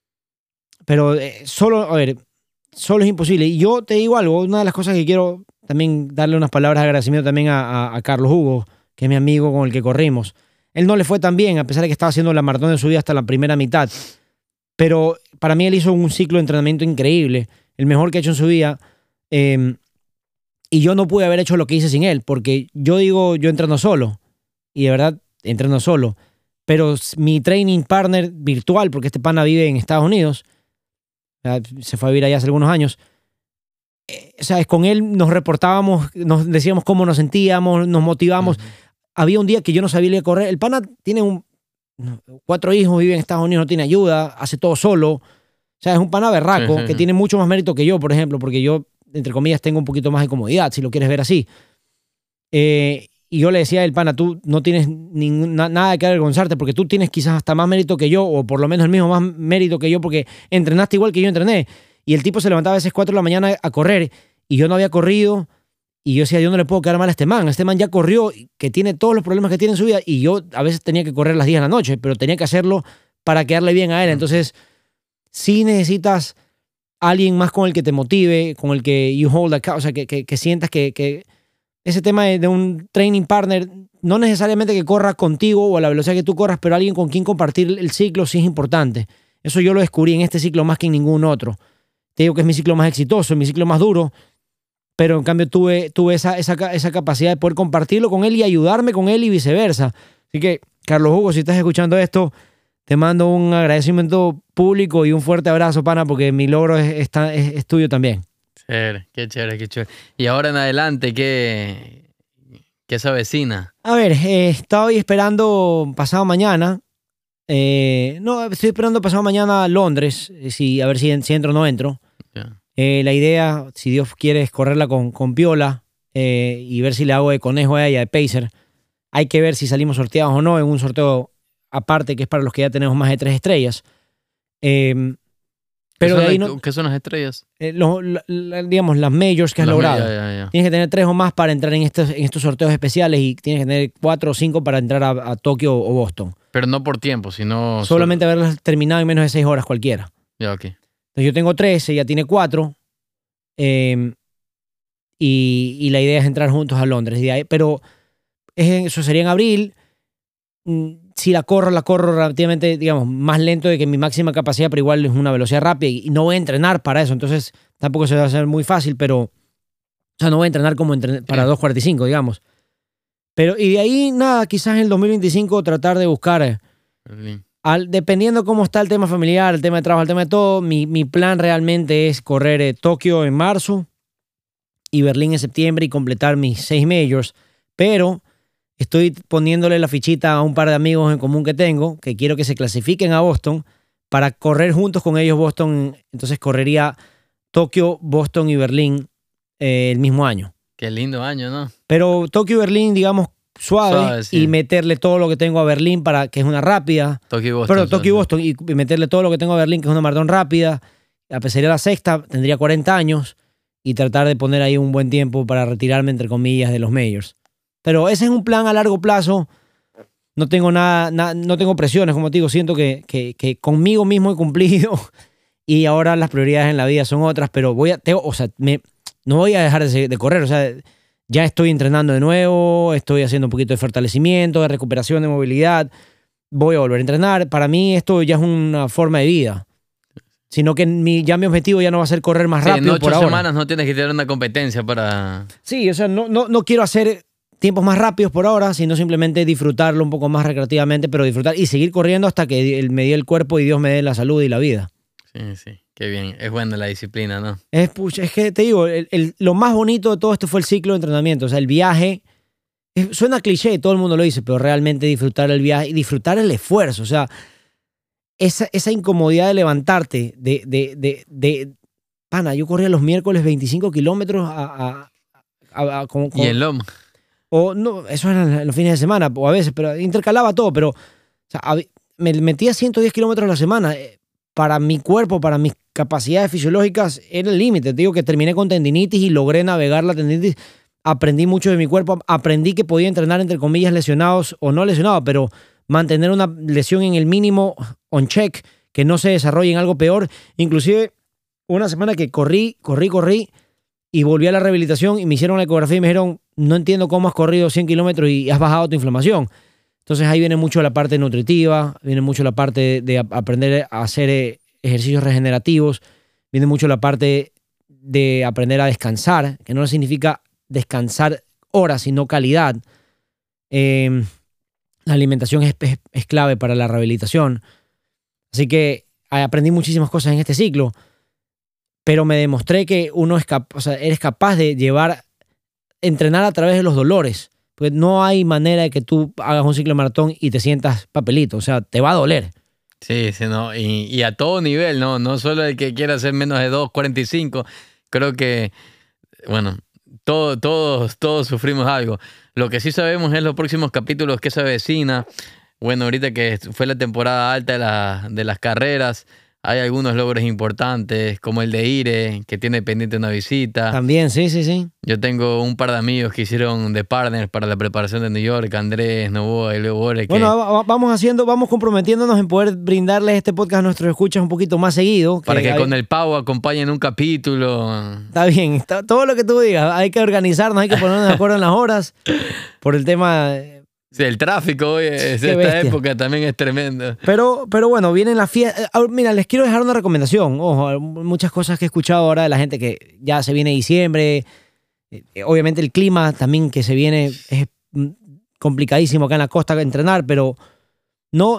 solo es imposible. Y yo te digo algo, una de las cosas que quiero también darle unas palabras de agradecimiento también a Carlos Hugo, que es mi amigo con el que corrimos. Él no le fue tan bien, a pesar de que estaba haciendo la maratón de su vida hasta la primera mitad. Pero para mí él hizo un ciclo de entrenamiento increíble, el mejor que ha hecho en su vida. Y yo no pude haber hecho lo que hice sin él, porque yo entreno solo. Y de verdad, entreno solo. Pero mi training partner virtual, porque este pana vive en Estados Unidos, se fue a vivir allá hace algunos años, ¿sabes? Con él nos reportábamos, nos decíamos cómo nos sentíamos, nos motivamos. Había un día que yo no sabía ir a correr. El pana tiene 4 hijos, vive en Estados Unidos, no tiene ayuda, hace todo solo. O sea, es un pana berraco que tiene mucho más mérito que yo, por ejemplo, porque yo, entre comillas, tengo un poquito más de comodidad, si lo quieres ver así. Y yo le decía al pana, tú no tienes nada que avergonzarte porque tú tienes quizás hasta más mérito que yo, o por lo menos el mismo más mérito que yo, porque entrenaste igual que yo entrené. Y el tipo se levantaba a veces 4 de la mañana a correr y yo no había corrido. Y yo decía, yo no le puedo quedar mal a este man. Este man ya corrió, que tiene todos los problemas que tiene en su vida. Y yo a veces tenía que correr a las 10 de la noche, pero tenía que hacerlo para quedarle bien a él. Entonces, sí necesitas alguien más con el que te motive, con el que you hold account, o sea, que sientas que ese tema de un training partner, no necesariamente que corra contigo o a la velocidad que tú corras, pero alguien con quien compartir el ciclo sí es importante. Eso yo lo descubrí en este ciclo más que en ningún otro. Te digo que es mi ciclo más exitoso, mi ciclo más duro, pero en cambio tuve esa capacidad de poder compartirlo con él y ayudarme con él y viceversa. Así que, Carlos Hugo, si estás escuchando esto, te mando un agradecimiento público y un fuerte abrazo, pana, porque mi logro es tuyo también. Chévere, qué chévere, qué chévere. Y ahora en adelante, ¿qué se avecina? A ver, estoy esperando pasado mañana. No, estoy esperando pasado mañana a Londres, a ver si entro o no entro. Yeah. La idea, si Dios quiere, es correrla con Piola y ver si le hago de conejo a ella, de pacer. Hay que ver si salimos sorteados o no en un sorteo aparte que es para los que ya tenemos más de 3 estrellas. Pero de ahí no, ¿Qué son las estrellas? digamos, las majors que has logrado. Ya. Tienes que tener 3 o más para entrar en estos sorteos especiales y tienes que tener 4 o 5 para entrar a Tokio o Boston. Pero no por tiempo, sino... Solamente haberlas terminado en menos de 6 horas cualquiera. Ya, ok. Entonces yo tengo 13, ella tiene 4. Y la idea es entrar juntos a Londres. Pero eso sería en abril. Si la corro relativamente, digamos, más lento de que mi máxima capacidad, pero igual es una velocidad rápida y no voy a entrenar para eso. Entonces tampoco se va a hacer muy fácil, pero... O sea, no voy a entrenar como para 2:45, digamos. Pero, y de ahí, nada, quizás en el 2025 tratar de buscar... dependiendo cómo está el tema familiar, el tema de trabajo, el tema de todo, mi plan realmente es correr Tokio en marzo y Berlín en septiembre y completar mis 6 majors. Pero estoy poniéndole la fichita a un par de amigos en común que tengo, que quiero que se clasifiquen a Boston para correr juntos con ellos Boston. Entonces correría Tokio, Boston y Berlín el mismo año. Qué lindo año, ¿no? Pero Tokio y Berlín, digamos, suave sí. Y meterle todo lo que tengo a Berlín para que es una rápida. Tokio y Boston. Pero Tokio y Boston y meterle todo lo que tengo a Berlín que es una maratón rápida. Sería la 6ª, tendría 40 años y tratar de poner ahí un buen tiempo para retirarme, entre comillas, de los majors. Pero ese es un plan a largo plazo. No tengo no tengo presiones, como te digo. Siento que conmigo mismo he cumplido y ahora las prioridades en la vida son otras, pero no voy a dejar de correr. O sea, ya estoy entrenando de nuevo, estoy haciendo un poquito de fortalecimiento, de recuperación de movilidad. Voy a volver a entrenar. Para mí esto ya es una forma de vida. Sino que mi objetivo ya no va a ser correr más rápido por ahora. En 8 semanas no tienes que tener una competencia para... Sí, o sea, no quiero hacer tiempos más rápidos por ahora, sino simplemente disfrutarlo un poco más recreativamente, pero disfrutar y seguir corriendo hasta que me dé el cuerpo y Dios me dé la salud y la vida. Sí, qué bien. Es buena la disciplina, ¿no? Es que te digo, lo más bonito de todo esto fue el ciclo de entrenamiento. O sea, el viaje, suena cliché, todo el mundo lo dice, pero realmente disfrutar el viaje y disfrutar el esfuerzo. O sea, esa incomodidad de levantarte, pana, yo corría los miércoles 25 kilómetros y en Loma. O no, eso era en los fines de semana, o a veces, pero intercalaba todo, pero o sea, me metía 110 kilómetros a la semana. Para mi cuerpo, para mis capacidades fisiológicas, era el límite. Te digo que terminé con tendinitis y logré navegar la tendinitis. Aprendí mucho de mi cuerpo, aprendí que podía entrenar, entre comillas, lesionados o no lesionados, pero mantener una lesión en el mínimo on check, que no se desarrolle en algo peor. Inclusive, una semana que corrí y volví a la rehabilitación y me hicieron la ecografía y me dijeron, no entiendo cómo has corrido 100 kilómetros y has bajado tu inflamación. Entonces ahí viene mucho la parte nutritiva, viene mucho la parte de aprender a hacer ejercicios regenerativos, viene mucho la parte de aprender a descansar, que no significa descansar horas, sino calidad. La alimentación es clave para la rehabilitación. Así que aprendí muchísimas cosas en este ciclo. pero me demostré que uno es o sea, eres capaz de entrenar a través de los dolores. Porque no hay manera de que tú hagas un ciclo de maratón y te sientas papelito. O sea, te va a doler. Sí, sí, no. Y a todo nivel, ¿no? No solo el que quiera hacer menos de 2:45. Creo que, bueno, todos sufrimos algo. Lo que sí sabemos es los próximos capítulos que se avecina. Bueno, ahorita que fue la temporada alta de las carreras, hay algunos logros importantes, como el de Ire, que tiene pendiente una visita. También, sí, sí, sí. Yo tengo un par de amigos que hicieron de partners para la preparación de New York, Andrés, Novoa y Leo Borges. Bueno, vamos comprometiéndonos en poder brindarles este podcast a nuestros escuchas un poquito más seguido. Para que con el Pau acompañen un capítulo. Está bien, todo lo que tú digas. Hay que organizarnos, hay que ponernos de acuerdo en las horas por el tema. Sí, el tráfico hoy, esta época también es tremendo. Pero bueno, vienen las fiestas. Mira, les quiero dejar una recomendación. Ojo, muchas cosas que he escuchado ahora de la gente que ya se viene diciembre. Obviamente el clima también que se viene es complicadísimo acá en la costa entrenar, pero no...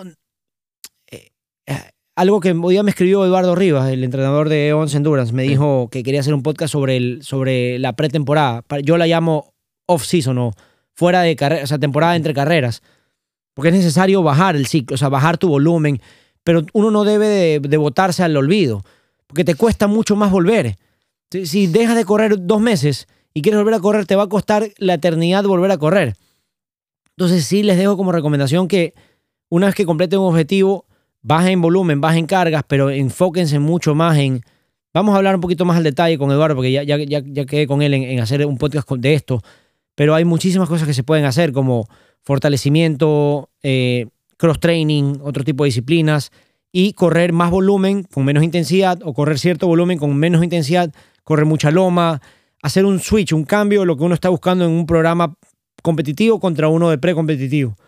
algo que hoy día me escribió Eduardo Rivas, el entrenador de Once Endurance, me dijo que quería hacer un podcast sobre la pretemporada. Yo la llamo off-season o fuera de carrera, o sea, temporada entre carreras, porque es necesario bajar el ciclo, o sea, bajar tu volumen, pero uno no debe de botarse al olvido, porque te cuesta mucho más volver. Si dejas de correr 2 meses y quieres volver a correr, te va a costar la eternidad volver a correr. Entonces sí les dejo como recomendación que una vez que completen un objetivo, bajen volumen, bajen cargas, pero enfóquense mucho más en... Vamos a hablar un poquito más al detalle con Eduardo, porque ya quedé con él en hacer un podcast de esto, pero hay muchísimas cosas que se pueden hacer, como fortalecimiento, cross-training, otro tipo de disciplinas, y correr más volumen con menos intensidad, o correr cierto volumen con menos intensidad, correr mucha loma, hacer un switch, un cambio, lo que uno está buscando en un programa competitivo contra uno de precompetitivo.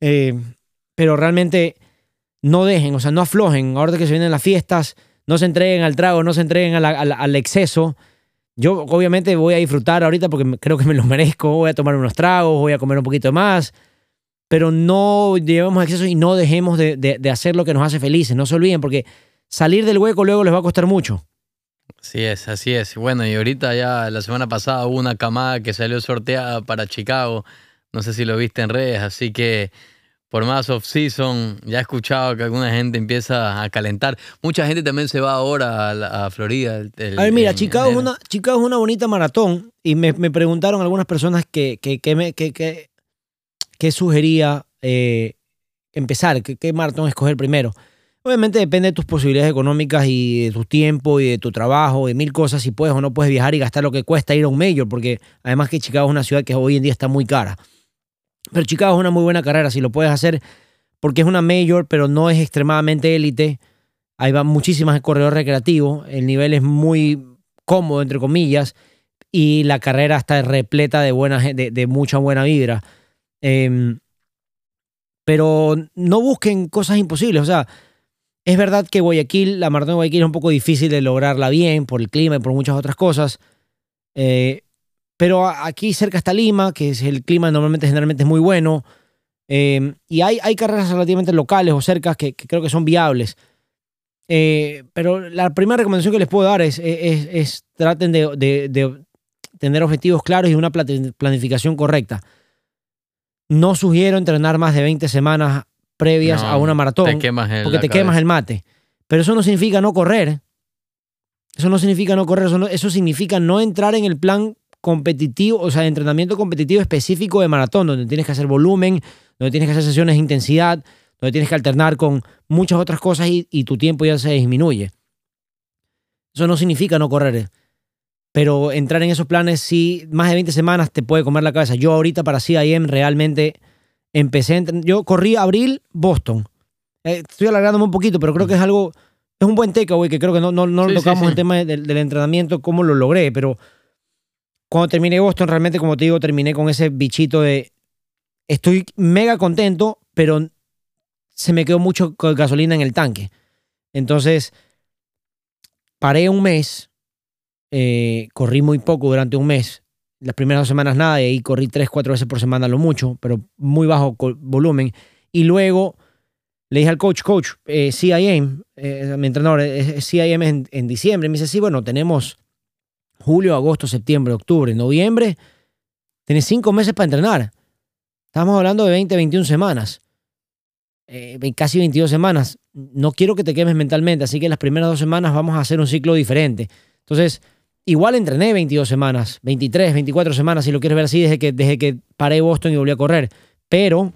Pero realmente no dejen, o sea, no aflojen. Ahora que se vienen las fiestas, no se entreguen al trago, no se entreguen al exceso. Yo obviamente voy a disfrutar ahorita porque creo que me lo merezco. Voy a tomar unos tragos, voy a comer un poquito más. Pero no llevemos exceso y no dejemos de hacer lo que nos hace felices. No se olviden, porque salir del hueco luego les va a costar mucho. Así es, así es. Bueno, y ahorita ya la semana pasada hubo una camada que salió sorteada para Chicago. No sé si lo viste en redes, así que por más off-season, ya he escuchado que alguna gente empieza a calentar. Mucha gente también se va ahora a Florida. A ver, mira, Chicago es una bonita maratón y me preguntaron algunas personas qué sugería empezar, qué maratón escoger primero. Obviamente depende de tus posibilidades económicas y de tu tiempo y de tu trabajo, de 1000 cosas, si puedes o no puedes viajar y gastar lo que cuesta ir a un major, porque además que Chicago es una ciudad que hoy en día está muy cara. Pero Chicago es una muy buena carrera si lo puedes hacer, porque es una major, pero no es extremadamente élite. Ahí van muchísimas corredores recreativos, el nivel es muy cómodo, entre comillas, y la carrera está repleta de mucha buena vibra. Pero no busquen cosas imposibles. O sea, es verdad que la maratón de Guayaquil es un poco difícil de lograrla bien por el clima y por muchas otras cosas. Pero aquí cerca está Lima, que es el clima generalmente es muy bueno. Y hay carreras relativamente locales o cercas que creo que son viables. Pero la primera recomendación que les puedo dar es traten de tener objetivos claros y una planificación correcta. No sugiero entrenar más de 20 semanas previas a una maratón porque te quemas el mate. Pero eso no significa no correr. Eso significa no entrar en el plan competitivo, o sea, de entrenamiento competitivo específico de maratón, donde tienes que hacer volumen, donde tienes que hacer sesiones de intensidad, donde tienes que alternar con muchas otras cosas y tu tiempo ya se disminuye. Eso no significa no correr. Pero entrar en esos planes, sí, más de 20 semanas te puede comer la cabeza. Yo ahorita para CIM realmente yo corrí abril, Boston. Estoy alargándome un poquito, pero creo que es un buen takeaway, que creo que no lo tocamos el tema del entrenamiento, cómo lo logré, pero cuando terminé Boston, realmente, como te digo, terminé con ese bichito de estoy mega contento, pero se me quedó mucho gasolina en el tanque. Entonces, paré un mes, corrí muy poco durante un mes. Las primeras 2 semanas nada, y ahí corrí 3-4 veces por semana lo mucho, pero muy bajo volumen. Y luego le dije al coach, CIM, mi entrenador, CIM en diciembre. Me dice, sí, bueno, tenemos julio, agosto, septiembre, octubre, noviembre. Tienes 5 meses para entrenar. Estamos hablando de 20, 21 semanas. Casi 22 semanas. No quiero que te quemes mentalmente, así que las primeras 2 semanas vamos a hacer un ciclo diferente. Entonces, igual entrené 22 semanas, 23, 24 semanas, si lo quieres ver así, desde que paré Boston y volví a correr. Pero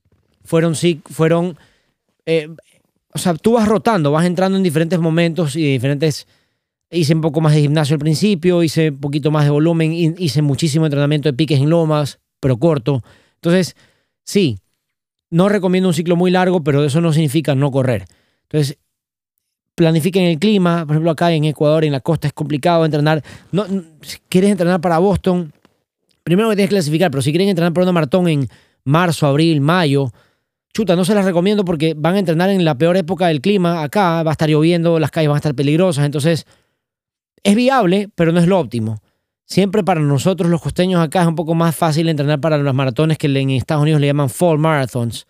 o sea, tú vas rotando, vas entrando en diferentes momentos y diferentes. Hice un poco más de gimnasio al principio, hice un poquito más de volumen, hice muchísimo entrenamiento de piques en lomas, pero corto. Entonces, sí, no recomiendo un ciclo muy largo, pero eso no significa no correr. Entonces, planifiquen el clima. Por ejemplo, acá en Ecuador, en la costa, es complicado entrenar. Si quieres entrenar para Boston, primero que tienes que clasificar, pero si quieren entrenar para una maratón en marzo, abril, mayo, chuta, no se las recomiendo porque van a entrenar en la peor época del clima. Acá va a estar lloviendo, las calles van a estar peligrosas, entonces es viable, pero no es lo óptimo. Siempre para nosotros los costeños acá es un poco más fácil entrenar para las maratones que en Estados Unidos le llaman fall marathons.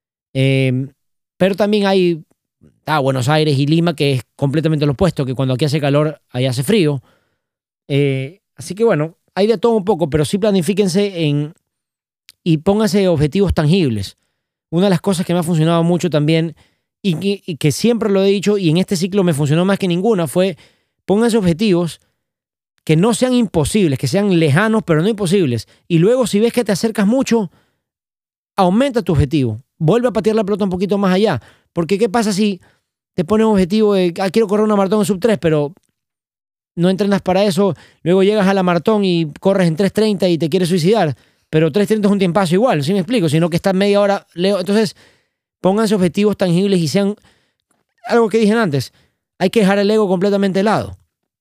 Pero también hay Buenos Aires y Lima, que es completamente lo opuesto, que cuando aquí hace calor, allá hace frío. Así que bueno, hay de todo un poco, pero sí planifíquense y pónganse objetivos tangibles. Una de las cosas que me ha funcionado mucho también, y que siempre lo he dicho, y en este ciclo me funcionó más que ninguna, fue pónganse objetivos que no sean imposibles, que sean lejanos, pero no imposibles. Y luego, si ves que te acercas mucho, aumenta tu objetivo. Vuelve a patear la pelota un poquito más allá. Porque ¿qué pasa si te pones un objetivo de quiero correr una maratón en sub 3, pero no entrenas para eso, luego llegas a la maratón y corres en 3:30 y te quieres suicidar, pero 3:30 es un tiempazo igual, ¿sí me explico? Sino que estás media hora lejos. Entonces, pónganse objetivos tangibles y sean algo que dije antes, hay que dejar el ego completamente de lado.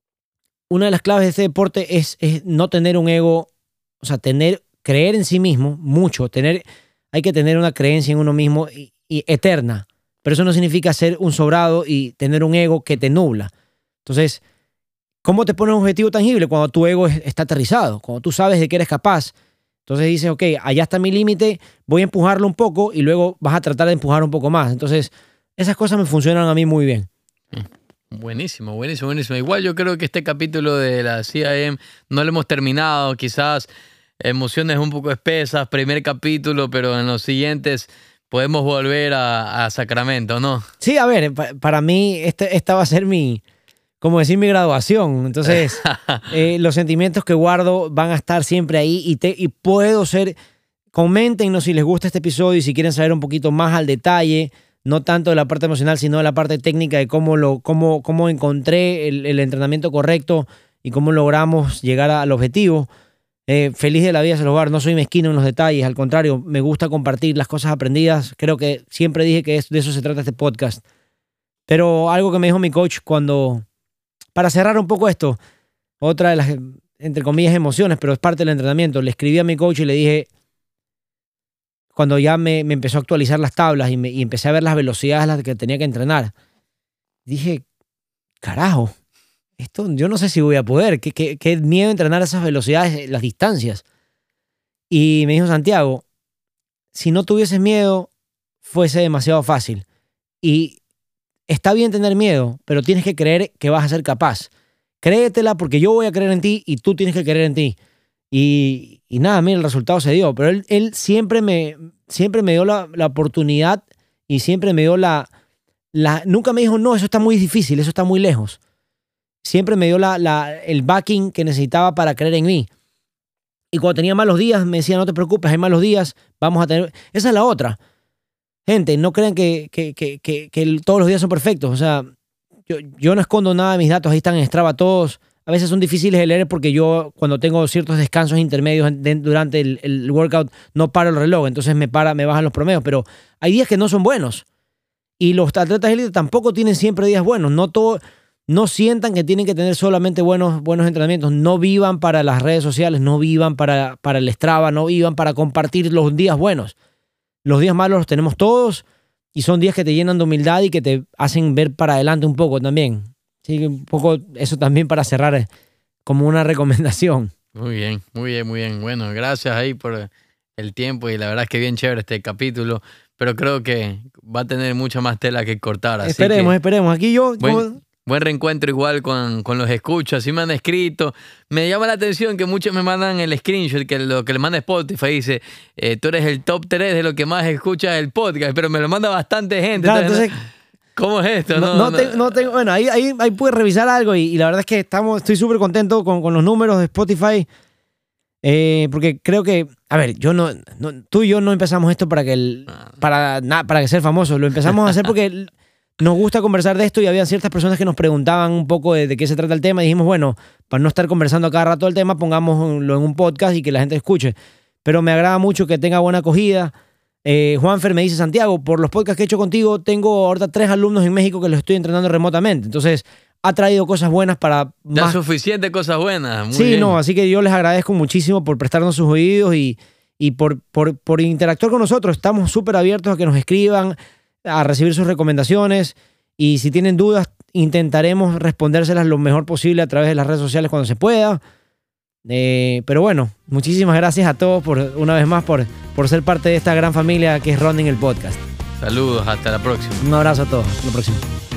Una de las claves de este deporte es no tener un ego, o sea, creer en sí mismo mucho, hay que tener una creencia en uno mismo y eterna, pero eso no significa ser un sobrado y tener un ego que te nubla. Entonces, ¿cómo te pones un objetivo tangible? Cuando tu ego está aterrizado, cuando tú sabes de que eres capaz. Entonces dices, ok, allá está mi límite, voy a empujarlo un poco y luego vas a tratar de empujar un poco más. Entonces, esas cosas me funcionan a mí muy bien. Buenísimo, buenísimo, buenísimo. Igual yo creo que este capítulo de la CIM no lo hemos terminado, quizás emociones un poco espesas, primer capítulo, pero en los siguientes podemos volver a Sacramento, ¿no? Sí, a ver, para mí esta va a ser mi graduación. Entonces, los sentimientos que guardo van a estar siempre ahí y puedo ser. Coméntenos si les gusta este episodio y si quieren saber un poquito más al detalle, no tanto de la parte emocional, sino de la parte técnica de cómo encontré el entrenamiento correcto y cómo logramos llegar al objetivo. Feliz de la vida se los va a dar. No soy mezquino en los detalles, al contrario, me gusta compartir las cosas aprendidas. Creo que siempre dije que de eso se trata este podcast. Pero algo que me dijo mi coach para cerrar un poco esto, otra de las, entre comillas, emociones, pero es parte del entrenamiento, le escribí a mi coach y le dije, cuando ya me empezó a actualizar las tablas y empecé a ver las velocidades a las que tenía que entrenar, dije, carajo, esto yo no sé si voy a poder, qué miedo entrenar a esas velocidades, las distancias. Y me dijo Santiago, si no tuvieses miedo, fuese demasiado fácil. Y está bien tener miedo, pero tienes que creer que vas a ser capaz. Créetela porque yo voy a creer en ti y tú tienes que creer en ti. Y nada, mira, el resultado se dio. Pero él siempre me dio la oportunidad y siempre me dio nunca me dijo, no, eso está muy difícil, eso está muy lejos. Siempre me dio el backing que necesitaba para creer en mí. Y cuando tenía malos días, me decía, no te preocupes, hay malos días, vamos a tener. Esa es la otra. Gente, no crean que todos los días son perfectos. O sea, yo no escondo nada de mis datos, ahí están en Strava todos. A veces son difíciles de leer porque yo, cuando tengo ciertos descansos intermedios durante el workout, no paro el reloj, entonces me bajan los promedios. Pero hay días que no son buenos. Y los atletas élite tampoco tienen siempre días buenos. No sientan que tienen que tener solamente buenos entrenamientos. No vivan para las redes sociales, no vivan para el Strava, no vivan para compartir los días buenos. Los días malos los tenemos todos y son días que te llenan de humildad y que te hacen ver para adelante un poco también. Sí, un poco eso también para cerrar como una recomendación. Muy bien, muy bien, muy bien. Bueno, gracias ahí por el tiempo y la verdad es que bien chévere este capítulo. pero creo que va a tener mucha más tela que cortar. Así esperemos. Aquí yo... Buen reencuentro igual con los escuchas. Sí me han escrito. Me llama la atención que muchos me mandan el screenshot, que lo que le manda Spotify dice, tú eres el top 3 de lo que más escuchas el podcast, pero me lo manda bastante gente. Claro, entonces, ¿cómo es esto? No tengo, bueno, ahí pude revisar algo y la verdad es que estoy súper contento con los números de Spotify, porque creo que, a ver, tú y yo no empezamos esto para que ser famosos, lo empezamos a hacer porque nos gusta conversar de esto y había ciertas personas que nos preguntaban un poco de qué se trata el tema y dijimos, bueno, para no estar conversando cada rato del tema, pongámoslo en un podcast y que la gente escuche. Pero me agrada mucho que tenga buena acogida. Juanfer me dice, Santiago, por los podcasts que he hecho contigo, tengo ahorita 3 alumnos en México que los estoy entrenando remotamente. Entonces, ha traído cosas buenas para... Ya suficiente cosas buenas. Muy sí, bien. Así que yo les agradezco muchísimo por prestarnos sus oídos y por interactuar con nosotros. Estamos súper abiertos a que nos escriban, a recibir sus recomendaciones, y si tienen dudas intentaremos respondérselas lo mejor posible a través de las redes sociales cuando se pueda. Pero bueno, muchísimas gracias a todos una vez más por ser parte de esta gran familia que es Running el Podcast. Saludos, hasta la próxima. Un abrazo a todos, hasta la próxima.